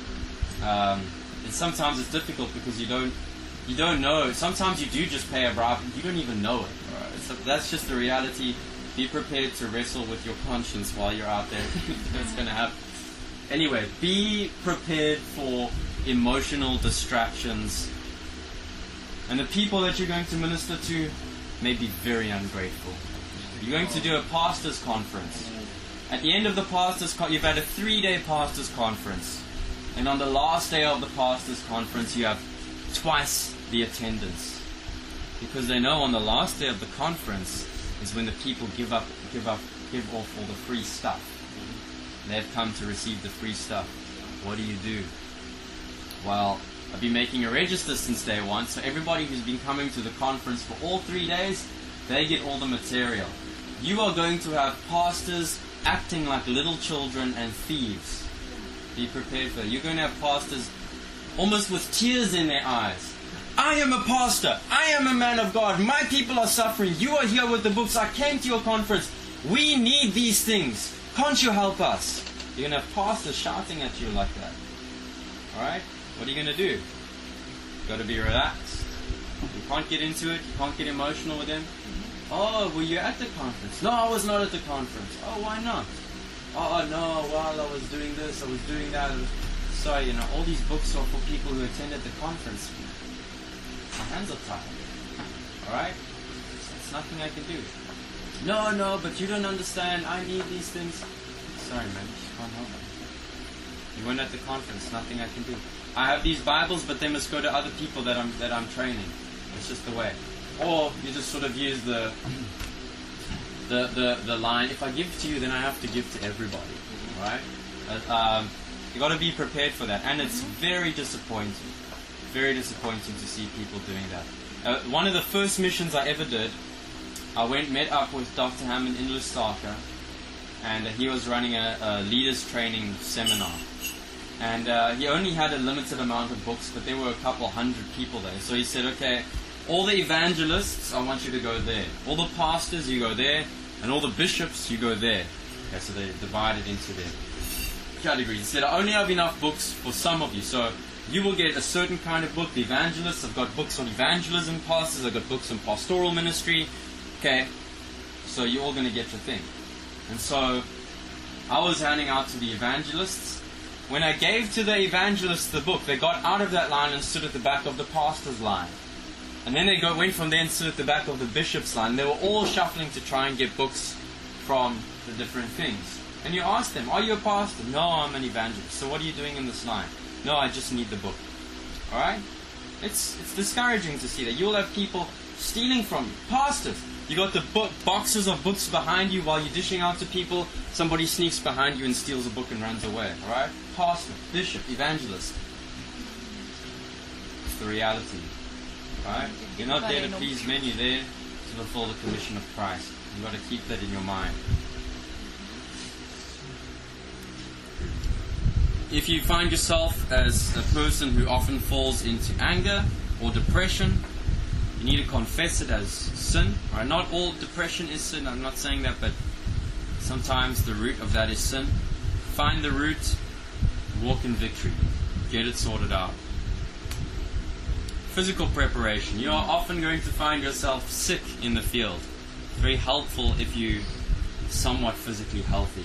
And sometimes it's difficult because you don't know. Sometimes you do just pay a bribe, you don't even know it. Right? So that's just the reality. Be prepared to wrestle with your conscience while you're out there. That's going to happen. Anyway, be prepared for emotional distractions. And the people that you're going to minister to may be very ungrateful. You're going to do a pastor's conference. At the end of the pastor's you've had a 3-day pastor's conference. And on the last day of the pastor's conference, you have twice the attendance. Because they know on the last day of the conference is when the people give off all the free stuff. They've come to receive the free stuff. What do? Well, I've been making a register since day one, so everybody who's been coming to the conference for all 3 days, they get all the material. You are going to have pastors acting like little children and thieves. Be prepared for that. You're going to have pastors almost with tears in their eyes. I am a pastor. I am a man of God. My people are suffering. You are here with the books. I came to your conference. We need these things. Can't you help us? You're going to have pastors shouting at you like that. Alright? What are you going to do? You've got to be relaxed. You can't get into it. You can't get emotional with them. Oh, were you at the conference? No, I was not at the conference. Oh, why not? Oh, no, while I was doing this, I was doing that. Sorry, all these books are for people who attended the conference. My hands are tied. Alright? There's nothing I can do. No, but you don't understand. I need these things. Sorry, man. You can't help it. You weren't at the conference. Nothing I can do. I have these Bibles, but they must go to other people that I'm training. It's just the way. Or you just sort of use the line, if I give to you, then I have to give to everybody. Right? You got to be prepared for that. And it's very disappointing. Very disappointing to see people doing that. One of the first missions I ever did, I met up with Dr. Hammond in Lusaka, and he was running a leaders training seminar. And he only had a limited amount of books, but there were a couple hundred people there. So he said, okay, all the evangelists, I want you to go there. All the pastors, you go there. And all the bishops, you go there. Okay, so they divide it into their categories. He said, I only have enough books for some of you. So you will get a certain kind of book. The evangelists, I've got books on evangelism, pastors, I've got books on pastoral ministry. Okay, so you're all going to get your thing. And so I was handing out to the evangelists. When I gave to the evangelists the book, they got out of that line and stood at the back of the pastor's line. And then they went from there and stood at the back of the bishop's line. They were all shuffling to try and get books from the different things. And you ask them, are you a pastor? No, I'm an evangelist. So what are you doing in this line? No, I just need the book. Alright? It's discouraging to see that. You'll have people stealing from you. Pastors, you got the boxes of books behind you while you're dishing out to people. Somebody sneaks behind you and steals a book and runs away. Alright? Pastor, bishop, evangelist. It's the reality. Alright? You're not there to please men, you're there to fulfill the commission of Christ. You've got to keep that in your mind. If you find yourself as a person who often falls into anger or depression, you need to confess it as sin. Right? Not all depression is sin, I'm not saying that, but sometimes the root of that is sin. Find the root, walk in victory, get it sorted out. Physical preparation. You are often going to find yourself sick in the field. It's very helpful if you're somewhat physically healthy.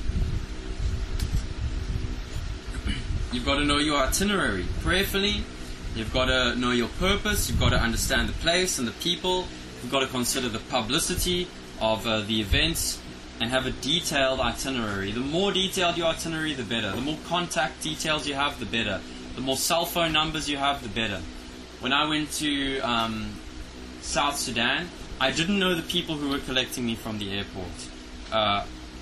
You've got to know your itinerary prayerfully. You've got to know your purpose. You've got to understand the place and the people. You've got to consider the publicity of the events and have a detailed itinerary. The more detailed your itinerary, the better. The more contact details you have, the better. The more cell phone numbers you have, the better. When I went to South Sudan, I didn't know the people who were collecting me from the airport.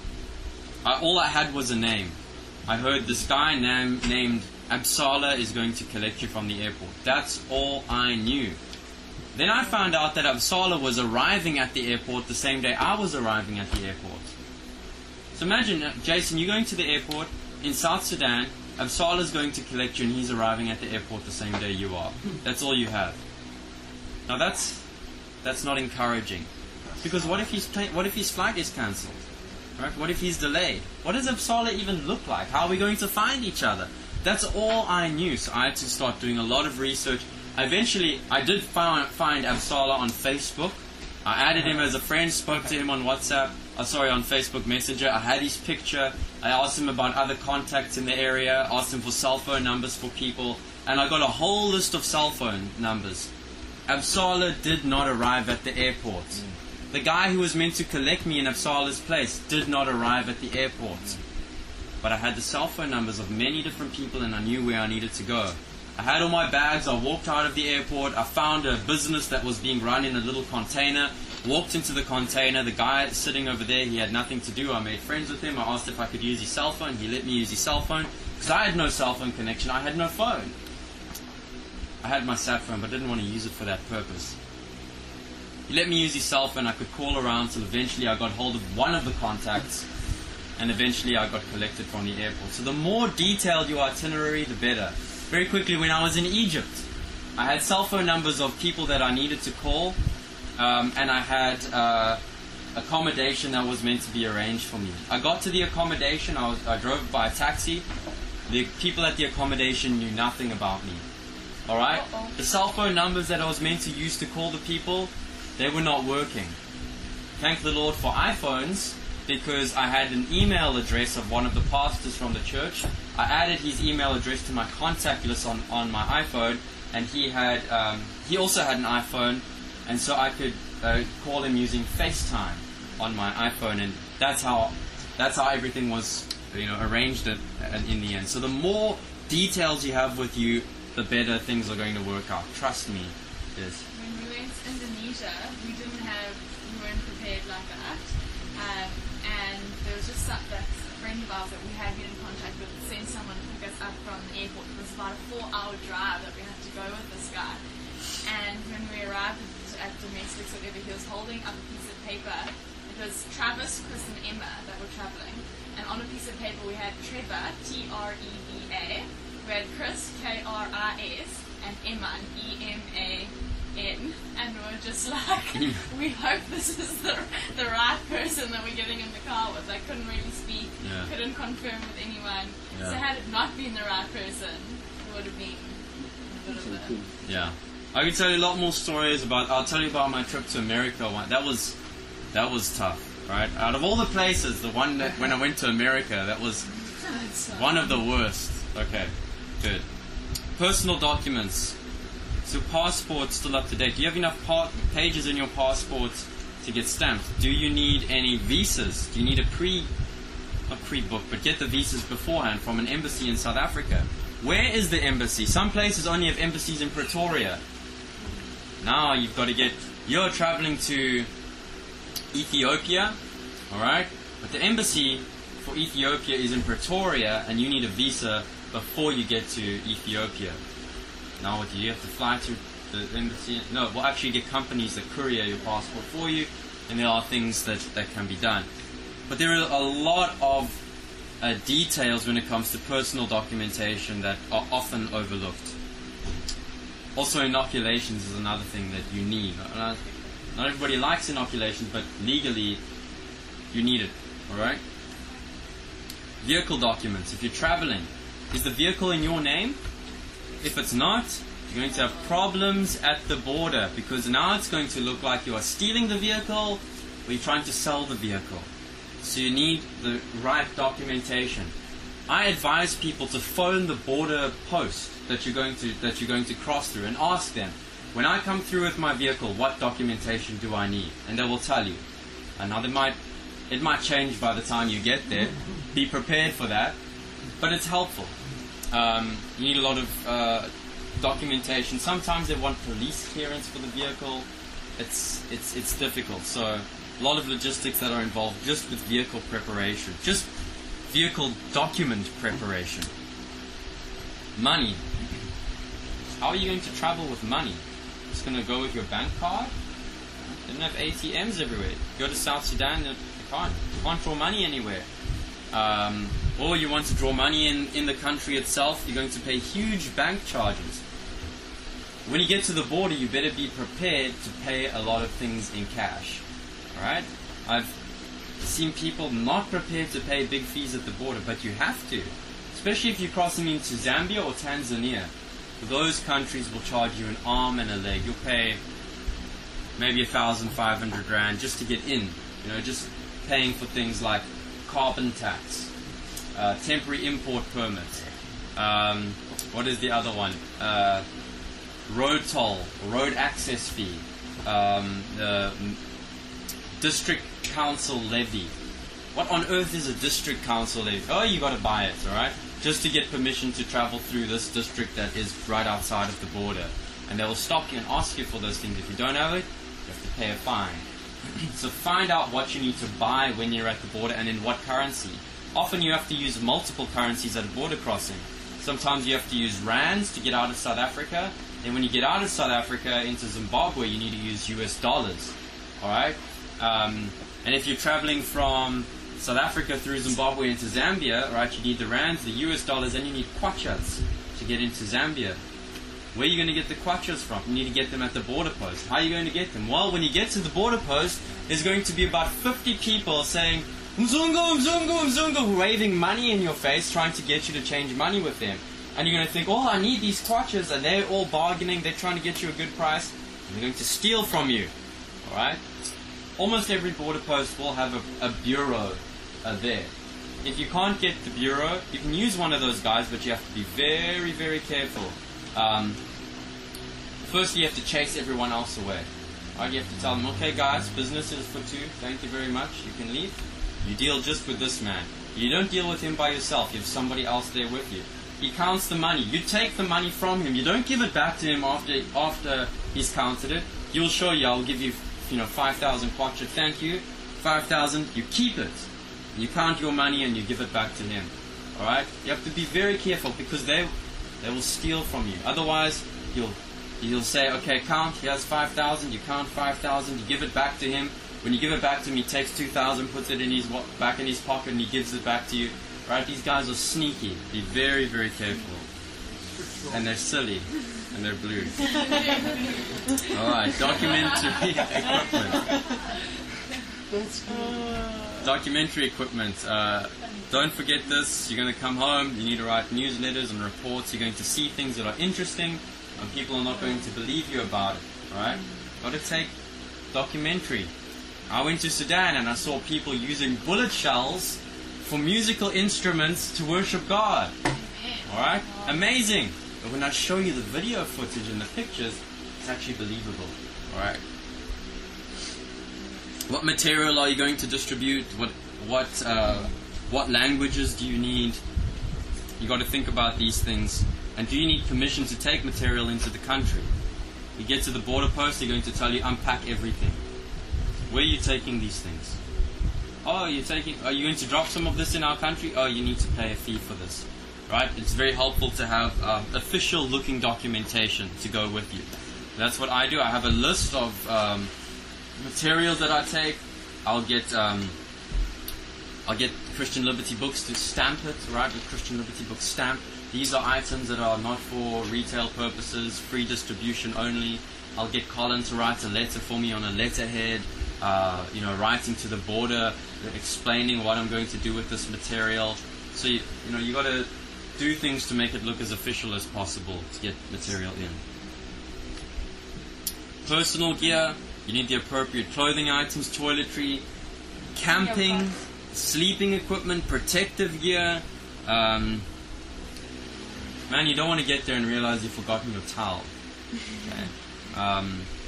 All I had was a name. I heard this guy named Absala is going to collect you from the airport. That's all I knew. Then I found out that Absala was arriving at the airport the same day I was arriving at the airport. So imagine, Jason, you're going to the airport in South Sudan, Absala is going to collect you and he's arriving at the airport the same day you are. That's all you have. Now that's not encouraging. Because what if his flight is cancelled? Right? What if he's delayed? What does Absala even look like? How are we going to find each other? That's all I knew, so I had to start doing a lot of research. Eventually, I did find Absala on Facebook. I added him as a friend, spoke to him on WhatsApp, on Facebook Messenger. I had his picture. I asked him about other contacts in the area, asked him for cell phone numbers for people, and I got a whole list of cell phone numbers. Absala did not arrive at the airport. The guy who was meant to collect me in Absala's place did not arrive at the airport. But I had the cell phone numbers of many different people and I knew where I needed to go. I had all my bags, I walked out of the airport, I found a business that was being run in a little container, walked into the container, the guy sitting over there, he had nothing to do, I made friends with him, I asked if I could use his cell phone, he let me use his cell phone, because I had no cell phone connection, I had no phone. I had my sat phone, but I didn't want to use it for that purpose. He let me use his cell phone, I could call around till eventually I got hold of one of the contacts, and eventually I got collected from the airport. So the more detailed your itinerary, the better. Very quickly, when I was in Egypt, I had cell phone numbers of people that I needed to call, and I had accommodation that was meant to be arranged for me. I got to the accommodation, I drove by a taxi. The people at the accommodation knew nothing about me. Alright? The cell phone numbers that I was meant to use to call the people, they were not working. Thank the Lord for iPhones, because I had an email address of one of the pastors from the church. I added his email address to my contact list on my iPhone, and he also had an iPhone, and so I could call him using FaceTime on my iPhone, and that's how everything was arranged in the end. So the more details you have with you, the better things are going to work out. Trust me. Yes. When we went to Indonesia, we weren't prepared like that. And there was just a friend of ours that we had been in contact with sent someone to pick us up from the airport. It was about a 4-hour drive that we had to go with this guy. And when we arrived at domestics, whatever, he was holding up a piece of paper. It was Travis, Chris, and Emma that were traveling. And on a piece of paper we had Trevor, Treva. We had Chris, Kris, and Emma, EMAN. And we were just like, we hope this is the right person that we're getting in the car with. like couldn't really speak, Yeah. couldn't confirm with anyone. Yeah. So had it not been the right person, it would have been a bit of a... Yeah. I could tell you a lot more stories about. I'll tell you about my trip to America. That was tough, right? Out of all the places, the one that when I went to America, that was one of the worst. Okay, good. Personal documents. So passport still up to date. Do you have enough pages in your passport to get stamped? Do you need any visas? Do you need not pre-book, but get the visas beforehand from an embassy in South Africa? Where is the embassy? Some places only have embassies in Pretoria. Now you've got to you're traveling to Ethiopia, alright? But the embassy for Ethiopia is in Pretoria and you need a visa before you get to Ethiopia. Now what do you have to fly to the embassy? No, we'll actually get companies that courier your passport for you, and there are things that can be done. But there are a lot of details when it comes to personal documentation that are often overlooked. Also, inoculations is another thing that you need. Not everybody likes inoculations, but legally, you need it. Alright? Vehicle documents. If you're traveling, is the vehicle in your name? If it's not, you're going to have problems at the border, because now it's going to look like you are stealing the vehicle or you're trying to sell the vehicle. So you need the right documentation. I advise people to phone the border post that you're going to cross through and ask them, when I come through with my vehicle, what documentation do I need? And they will tell you. And now it might change by the time you get there. Be prepared for that. But it's helpful. You need a lot of documentation. Sometimes they want police clearance for the vehicle. It's difficult. So a lot of logistics that are involved just with vehicle preparation. Just vehicle document preparation. Money. How are you going to travel with money? Just going to go with your bank card? They don't have ATMs everywhere. Go to South Sudan, you can't draw money anywhere. Or you want to draw money in the country itself, you're going to pay huge bank charges. When you get to the border, you better be prepared to pay a lot of things in cash. Alright? I've seen people not prepared to pay big fees at the border, but you have to. Especially if you're crossing into Zambia or Tanzania. Those countries will charge you an arm and a leg. You'll pay maybe 1,500 rand just to get in. Just paying for things like carbon tax, temporary import permit. What is the other one? Road toll, road access fee, the district council levy. What on earth is a district council levy? Oh, you got to buy it, all right? Just to get permission to travel through this district that is right outside of the border. And they will stop you and ask you for those things. If you don't have it, you have to pay a fine. So find out what you need to buy when you're at the border and in what currency. Often you have to use multiple currencies at a border crossing. Sometimes you have to use rands to get out of South Africa. And when you get out of South Africa into Zimbabwe, you need to use US dollars. Alright? And if you're traveling from South Africa through Zimbabwe into Zambia, right, you need the rands, the US dollars, and you need kwachas to get into Zambia. Where are you going to get the kwachas from? You need to get them at the border post. How are you going to get them? Well, when you get to the border post, there's going to be about 50 people saying, Mzungu, Mzungu, Mzungu, waving money in your face, trying to get you to change money with them. And you're going to think, oh, I need these kwachas, and they're all bargaining, they're trying to get you a good price, and they're going to steal from you. Alright? Almost every border post will have a bureau there. If you can't get the bureau, you can use one of those guys, but you have to be very, very careful. Firstly, you have to chase everyone else away. Right? You have to tell them, okay guys, business is for two, thank you very much, you can leave. You deal just with this man. You don't deal with him by yourself, you have somebody else there with you. He counts the money. You take the money from him. You don't give it back to him after he's counted it. He'll show you, I'll give you 5,000 kwacha, thank you. 5,000, you keep it. You count your money and you give it back to him. Alright? You have to be very careful because they will steal from you. Otherwise, you'll say, okay, count, here's 5,000, you count 5,000, you give it back to him. When you give it back to him, he takes 2,000, puts it back in his pocket, and he gives it back to you. Right? These guys are sneaky. Be very, very careful. And they're silly. And they're blue. Alright, documentary equipment. Documentary equipment. Don't forget this. You're going to come home. You need to write newsletters and reports. You're going to see things that are interesting, and people are not going to believe you about it. Alright? Got to take documentary. I went to Sudan and I saw people using bullet shells for musical instruments to worship God. Alright? Amazing. But when I show you the video footage and the pictures, it's actually believable. Alright? What material are you going to distribute? What languages do you need? You got to think about these things. And do you need permission to take material into the country? You get to the border post, they're going to tell you unpack everything. Where are you taking these things? Oh, are you going to drop some of this in our country? Oh, you need to pay a fee for this. Right? It's very helpful to have official looking documentation to go with you. That's what I do. I have a list of material that I take. I'll get Christian Liberty Books to stamp it, right, with Christian Liberty Books stamp. These are items that are not for retail purposes, free distribution only. I'll get Colin to write a letter for me on a letterhead, writing to the border, explaining what I'm going to do with this material. So, you got to do things to make it look as official as possible to get material in. Personal gear, you need the appropriate clothing items, toiletry, camping, sleeping equipment, protective gear. Man, you don't want to get there and realize you've forgotten your towel. Okay.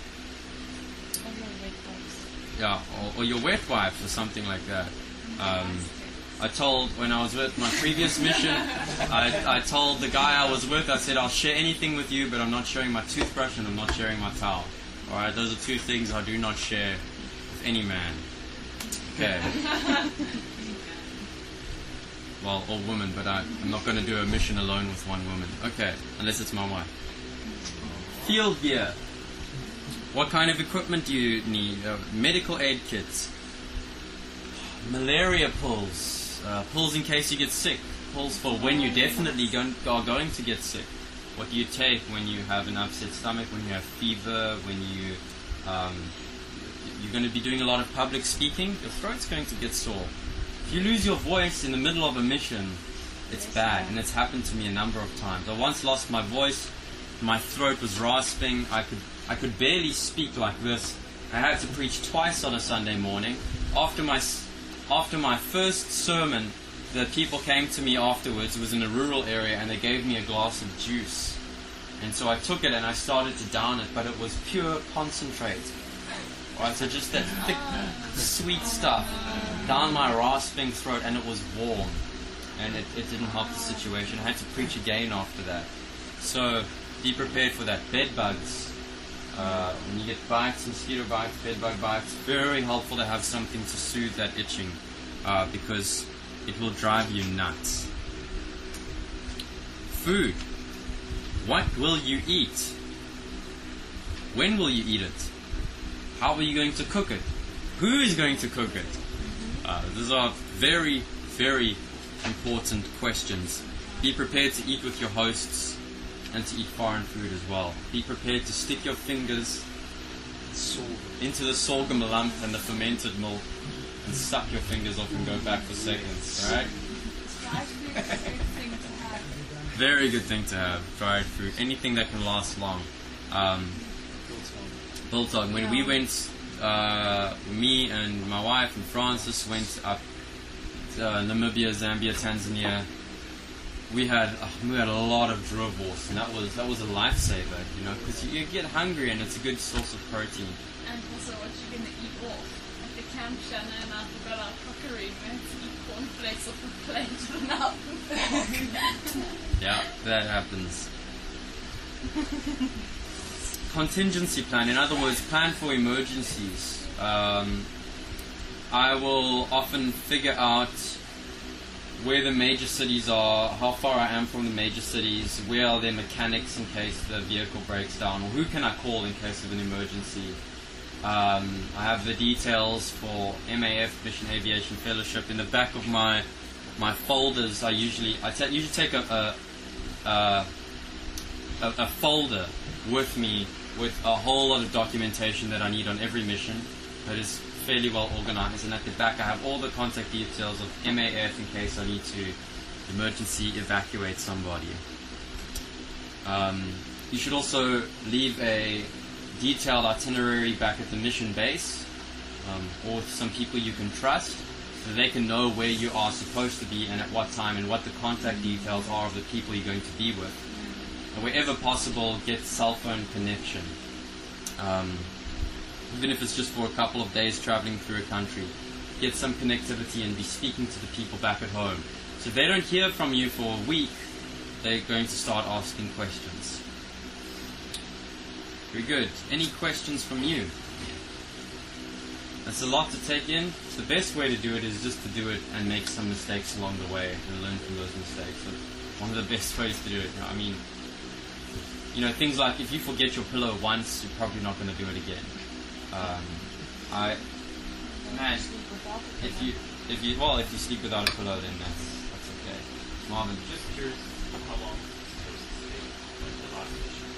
Or your wet wipes or something like that. I told, when I was with my previous mission, I told the guy I was with, I said, I'll share anything with you, but I'm not sharing my toothbrush and I'm not sharing my towel. Alright, those are two things I do not share with any man. Okay. Well, or woman, but I'm not going to do a mission alone with one woman. Okay, unless it's my wife. Field gear. What kind of equipment do you need? Medical aid kits. Malaria pills. Pills in case you get sick. Pills for when you definitely are going to get sick. What do you take when you have an upset stomach, when you have fever, when you're going to be doing a lot of public speaking? Your throat's going to get sore. If you lose your voice in the middle of a mission, it's bad, and it's happened to me a number of times. I once lost my voice, my throat was rasping, I could barely speak like this. I had to preach twice on a Sunday morning. After my first sermon, the people came to me afterwards. It was in a rural area, and they gave me a glass of juice. And so I took it and I started to down it, but it was pure concentrate. Right, so just that thick, sweet stuff down my rasping throat, and it was warm, and it didn't help the situation. I had to preach again after that. So be prepared for that. Bed bugs. When you get bites, mosquito bites, bed bug bites, very helpful to have something to soothe that itching, because it will drive you nuts. Food. What will you eat? When will you eat it? How are you going to cook it? Who is going to cook it? These are very, very important questions. Be prepared to eat with your hosts and to eat foreign food as well. Be prepared to stick your fingers into the sorghum lump and the fermented milk and suck your fingers off and go back for seconds. Alright? Very good thing to have. Dried fruit. Anything that can last long. Biltong. When we went, me and my wife and Francis went up to Namibia, Zambia, Tanzania. We had a lot of dribbles, and that was a lifesaver, because you get hungry and it's a good source of protein. And also, what you're gonna eat off at the camp, Shanna and I forgot our cookery. We had to eat cornflakes off a plate without fork. Yeah, that happens. Contingency plan, in other words, plan for emergencies. I will often figure out where the major cities are, how far I am from the major cities, where are their mechanics in case the vehicle breaks down, or who can I call in case of an emergency. I have the details for MAF, Mission Aviation Fellowship. In the back of my folders, I usually take a folder with me with a whole lot of documentation that I need on every mission. That is fairly well organized, and at the back I have all the contact details of MAF in case I need to emergency evacuate somebody. You should also leave a detailed itinerary back at the mission base, or with some people you can trust, so they can know where you are supposed to be and at what time, and what the contact details are of the people you're going to be with. And wherever possible, get cell phone connection. Even if it's just for a couple of days traveling through a country, get some connectivity and be speaking to the people back at home. So if they don't hear from you for a week, they're going to start asking questions. Very good. Any questions from you? That's a lot to take in. The best way to do it is just to do it and make some mistakes along the way and learn from those mistakes. So one of the best ways to do it. I mean, things like if you forget your pillow once, you're probably not going to do it again. If you sleep without a pillow, then that's okay. Marvin, Just curious how long it's supposed to stay, like the last mission.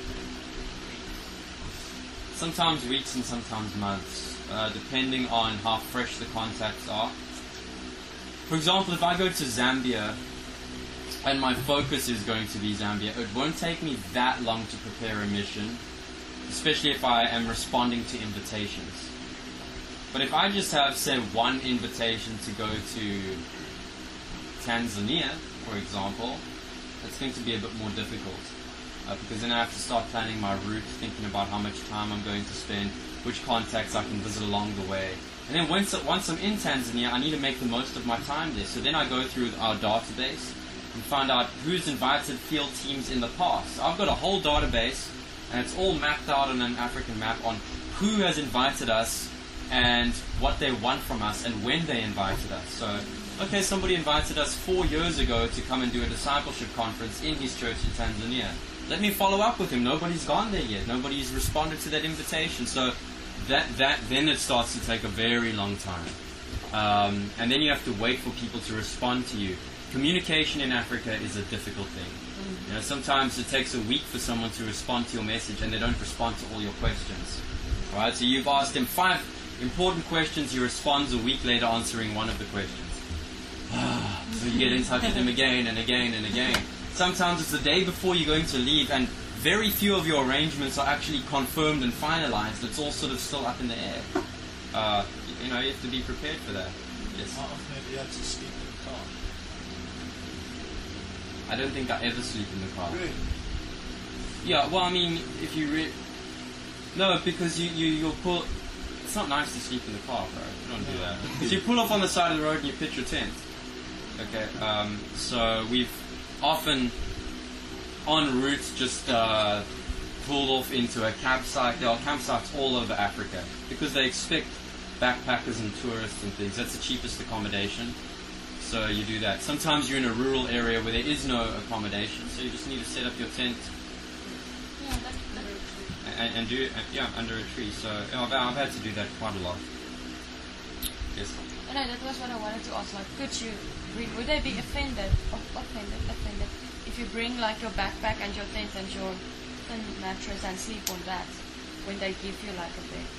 sometimes weeks and sometimes months, depending on how fresh the contacts are. For example, if I go to Zambia and my focus is going to be Zambia, it won't take me that long to prepare a mission, especially if I am responding to invitations. But if I just have, say, one invitation to go to Tanzania, for example, it's going to be a bit more difficult. Because then I have to start planning my route, thinking about how much time I'm going to spend, which contacts I can visit along the way. And then once I'm in Tanzania, I need to make the most of my time there. So then I go through our database and find out who's invited field teams in the past. So I've got a whole database, and it's all mapped out on an African map on who has invited us and what they want from us and when they invited us. So, okay, somebody invited us 4 years ago to come and do a discipleship conference in his church in Tanzania. Let me follow up with him. Nobody's gone there yet. Nobody's responded to that invitation. So then it starts to take a very long time. And then you have to wait for people to respond to you. Communication in Africa is a difficult thing. Sometimes it takes a week for someone to respond to your message, and they don't respond to all your questions. All right, so you've asked him 5 important questions. He responds a week later answering one of the questions. So you get in touch with him again and again and again. Sometimes it's the day before you're going to leave, and very few of your arrangements are actually confirmed and finalized. It's all sort of still up in the air. You have to be prepared for that. Yes. How often have you had to sleep in the car? I don't think I ever sleep in the car. Really? Yeah, well, I mean, if you no, because you'll pull. It's not nice to sleep in the car, bro. You don't do that. Because you pull up on the side of the road and you pitch your tent. Okay, so we've often en route just pulled off into a campsite. There are campsites all over Africa because they expect backpackers and tourists and things. That's the cheapest accommodation. So you do that. Sometimes you're in a rural area where there is no accommodation, so you just need to set up your tent and do it under a tree. So I've had to do that quite a lot. Yes. No, that was what I wanted to ask. Like, would they be offended if you bring like your backpack and your tent and your thin mattress and sleep on that when they give you like a bed?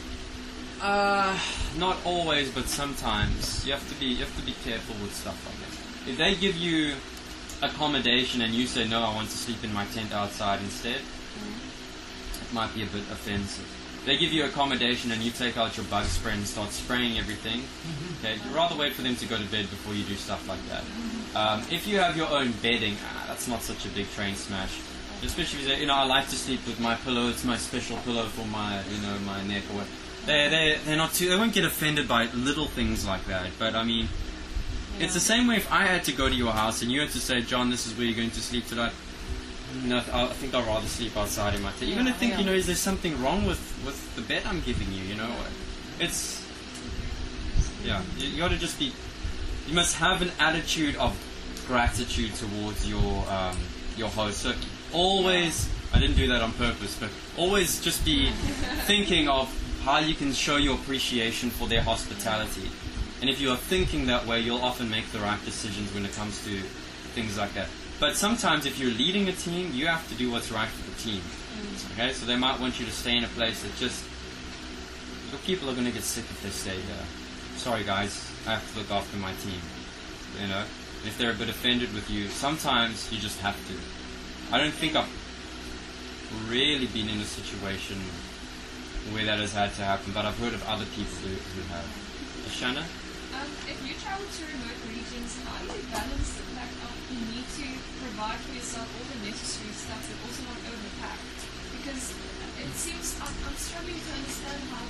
Not always, but sometimes you have to be careful with stuff like that. If they give you accommodation and you say no, I want to sleep in my tent outside instead, it might be a bit offensive. They give you accommodation and you take out your bug spray and start spraying everything. Okay, you'd rather wait for them to go to bed before you do stuff like that. If you have your own bedding, that's not such a big train smash. Especially if you say, I like to sleep with my pillow. It's my special pillow for my, my neck or what. They're not too. They won't get offended by little things like that. But I mean, it's the same way if I had to go to your house and you had to say, John, this is where you're going to sleep tonight. No, I think I'd rather sleep outside in my tent. You're going to think, is there something wrong with the bed I'm giving you? It's you got to just be. You must have an attitude of gratitude towards your host. So always, I didn't do that on purpose, but always just be thinking of how you can show your appreciation for their hospitality. And if you are thinking that way, you'll often make the right decisions when it comes to things like that. But sometimes if you're leading a team, you have to do what's right for the team. Okay, so they might want you to stay in a place that just, Your people are going to get sick if they stay here. Sorry guys, I have to look after my team. You know, if they're a bit offended with you, sometimes you just have to. I don't think I've really been in a situation where that has had to happen, but I've heard of other people who have. Shanna? If you travel to remote regions, how do you balance the fact of you need to provide for yourself all the necessary stuff but also not overpack? Because it seems I'm struggling to understand how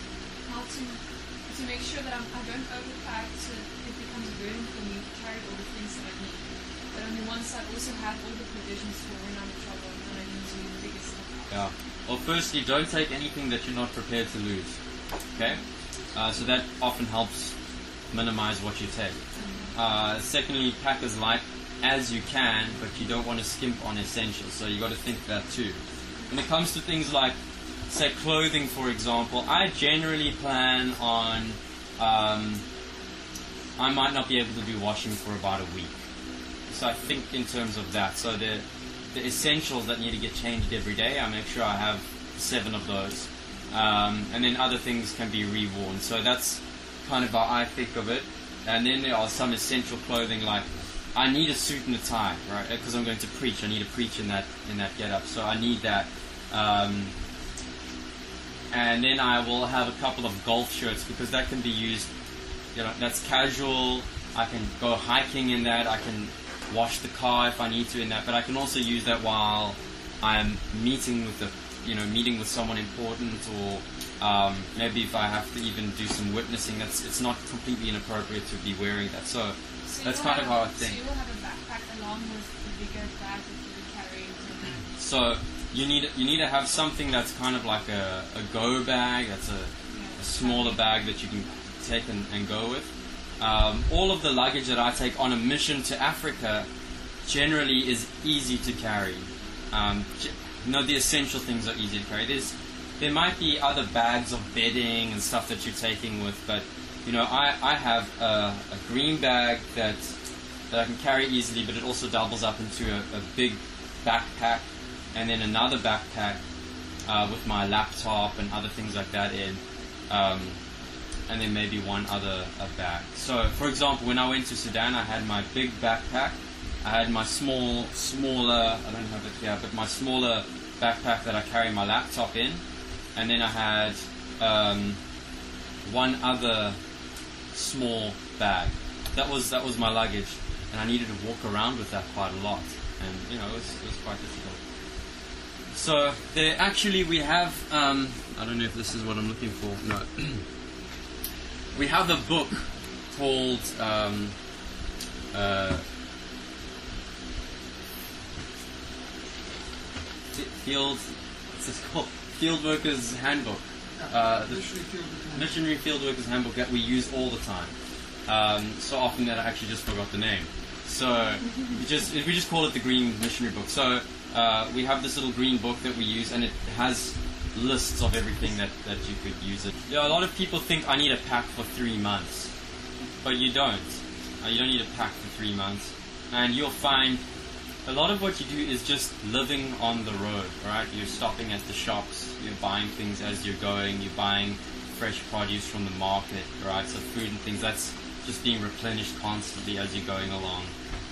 to make sure that I don't overpack so it becomes a burden for me to carry all the things that I need. But on the one side also have all the provisions for when I'm in trouble and I need to do the biggest stuff. Yeah. Well, firstly, don't take anything that you're not prepared to lose. Okay? So that often helps minimize what you take. Secondly, pack as light as you can, but you don't want to skimp on essentials, so you got to think that too. When it comes to things like, say, clothing, for example, I generally plan on, I might not be able to do washing for about a week. So I think in terms of that. So the essentials that need to get changed every day, I make sure I have 7 of those. And then other things can be reworn. So that's kind of how I think of it. And then there are some essential clothing, like I need a suit and a tie, right? Because I'm going to preach. I need to preach in that get-up. So I need that. And then I will have a couple of golf shirts because that can be used. You know, that's casual. I can go hiking in that. I can wash the car if I need to in that. But I can also use that while I'm meeting with someone important, or maybe if I have to even do some witnessing. It's not completely inappropriate to be wearing that. So that's kind of how I think. So you will have a backpack along with the bigger bag that you would carry. So you need to have something that's kind of like a go bag. That's a smaller bag that you can take and go with. All of the luggage that I take on a mission to Africa generally is easy to carry. The essential things are easy to carry. There might be other bags of bedding and stuff that you're taking with, but I have a green bag that I can carry easily, but it also doubles up into a big backpack, and then another backpack with my laptop and other things like that in, and then maybe one other bag. So, for example, when I went to Sudan, I had my big backpack. I had my smaller, I don't have it here, but my smaller backpack that I carry my laptop in, and then I had one other small bag. That was my luggage, and I needed to walk around with that quite a lot, and it was quite difficult. So we have I don't know if this is what I'm looking for. No, we have a book called Field Workers Handbook. Missionary Field Workers Handbook that we use all the time. So often that I actually just forgot the name. So we just call it the Green Missionary Book. So we have this little green book that we use, and it has lists of everything that you could use it. A lot of people think I need a pack for 3 months, but you don't. You don't need a pack for 3 months, and you'll find a lot of what you do is just living on the road, right? You're stopping at the shops, you're buying things as you're going, you're buying fresh produce from the market, right? So food and things, that's just being replenished constantly as you're going along.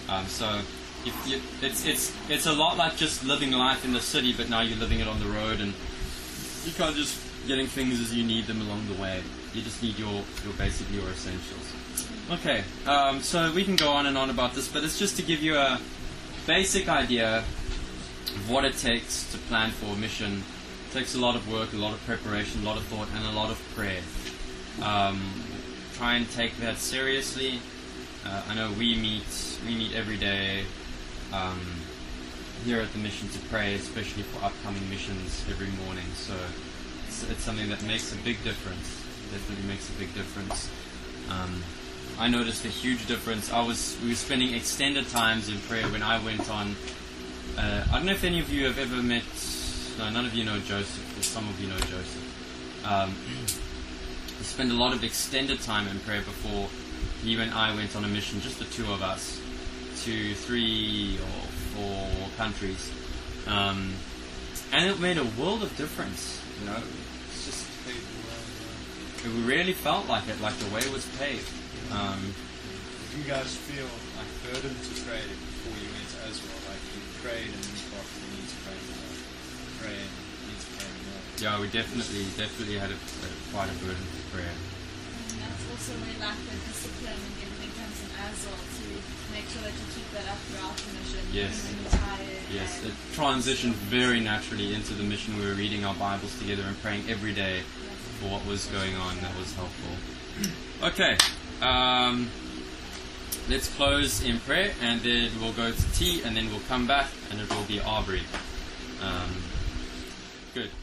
It's a lot like just living life in the city, but now you're living it on the road, and you can't just getting things as you need them along the way. You just need your essentials. Okay, so we can go on and on about this, but it's just to give you a basic idea of what it takes to plan for a mission. It takes a lot of work, a lot of preparation, a lot of thought, and a lot of prayer. Try and take that seriously. I know we meet every day here at the mission to pray, especially for upcoming missions every morning. So it's something that makes a big difference. Definitely makes a big difference. I noticed a huge difference. We were spending extended times in prayer when I went on. I don't know if any of you have ever met. No, none of you know Joseph, but some of you know Joseph. We spent a lot of extended time in prayer before he and I went on a mission, just the two of us, to 3 or 4 countries, and it made a world of difference. It's just it really felt like it, like the way was paved. Did you guys feel like burdened to pray before you went as well? Like you prayed and you thought you need to pray more, pray and you need to pray more. Yeah, we definitely had quite a burden for prayer. And that's also where lack of discipline and everything comes in as well, to make sure that you keep that up throughout the mission. Yes. Even when you're tired. Yes, and it transitioned very naturally into the mission. We were reading our Bibles together and praying every day for what was going on. That was helpful. Okay, let's close in prayer, and then we'll go to tea, and then we'll come back, and it will be Aubrey. Good.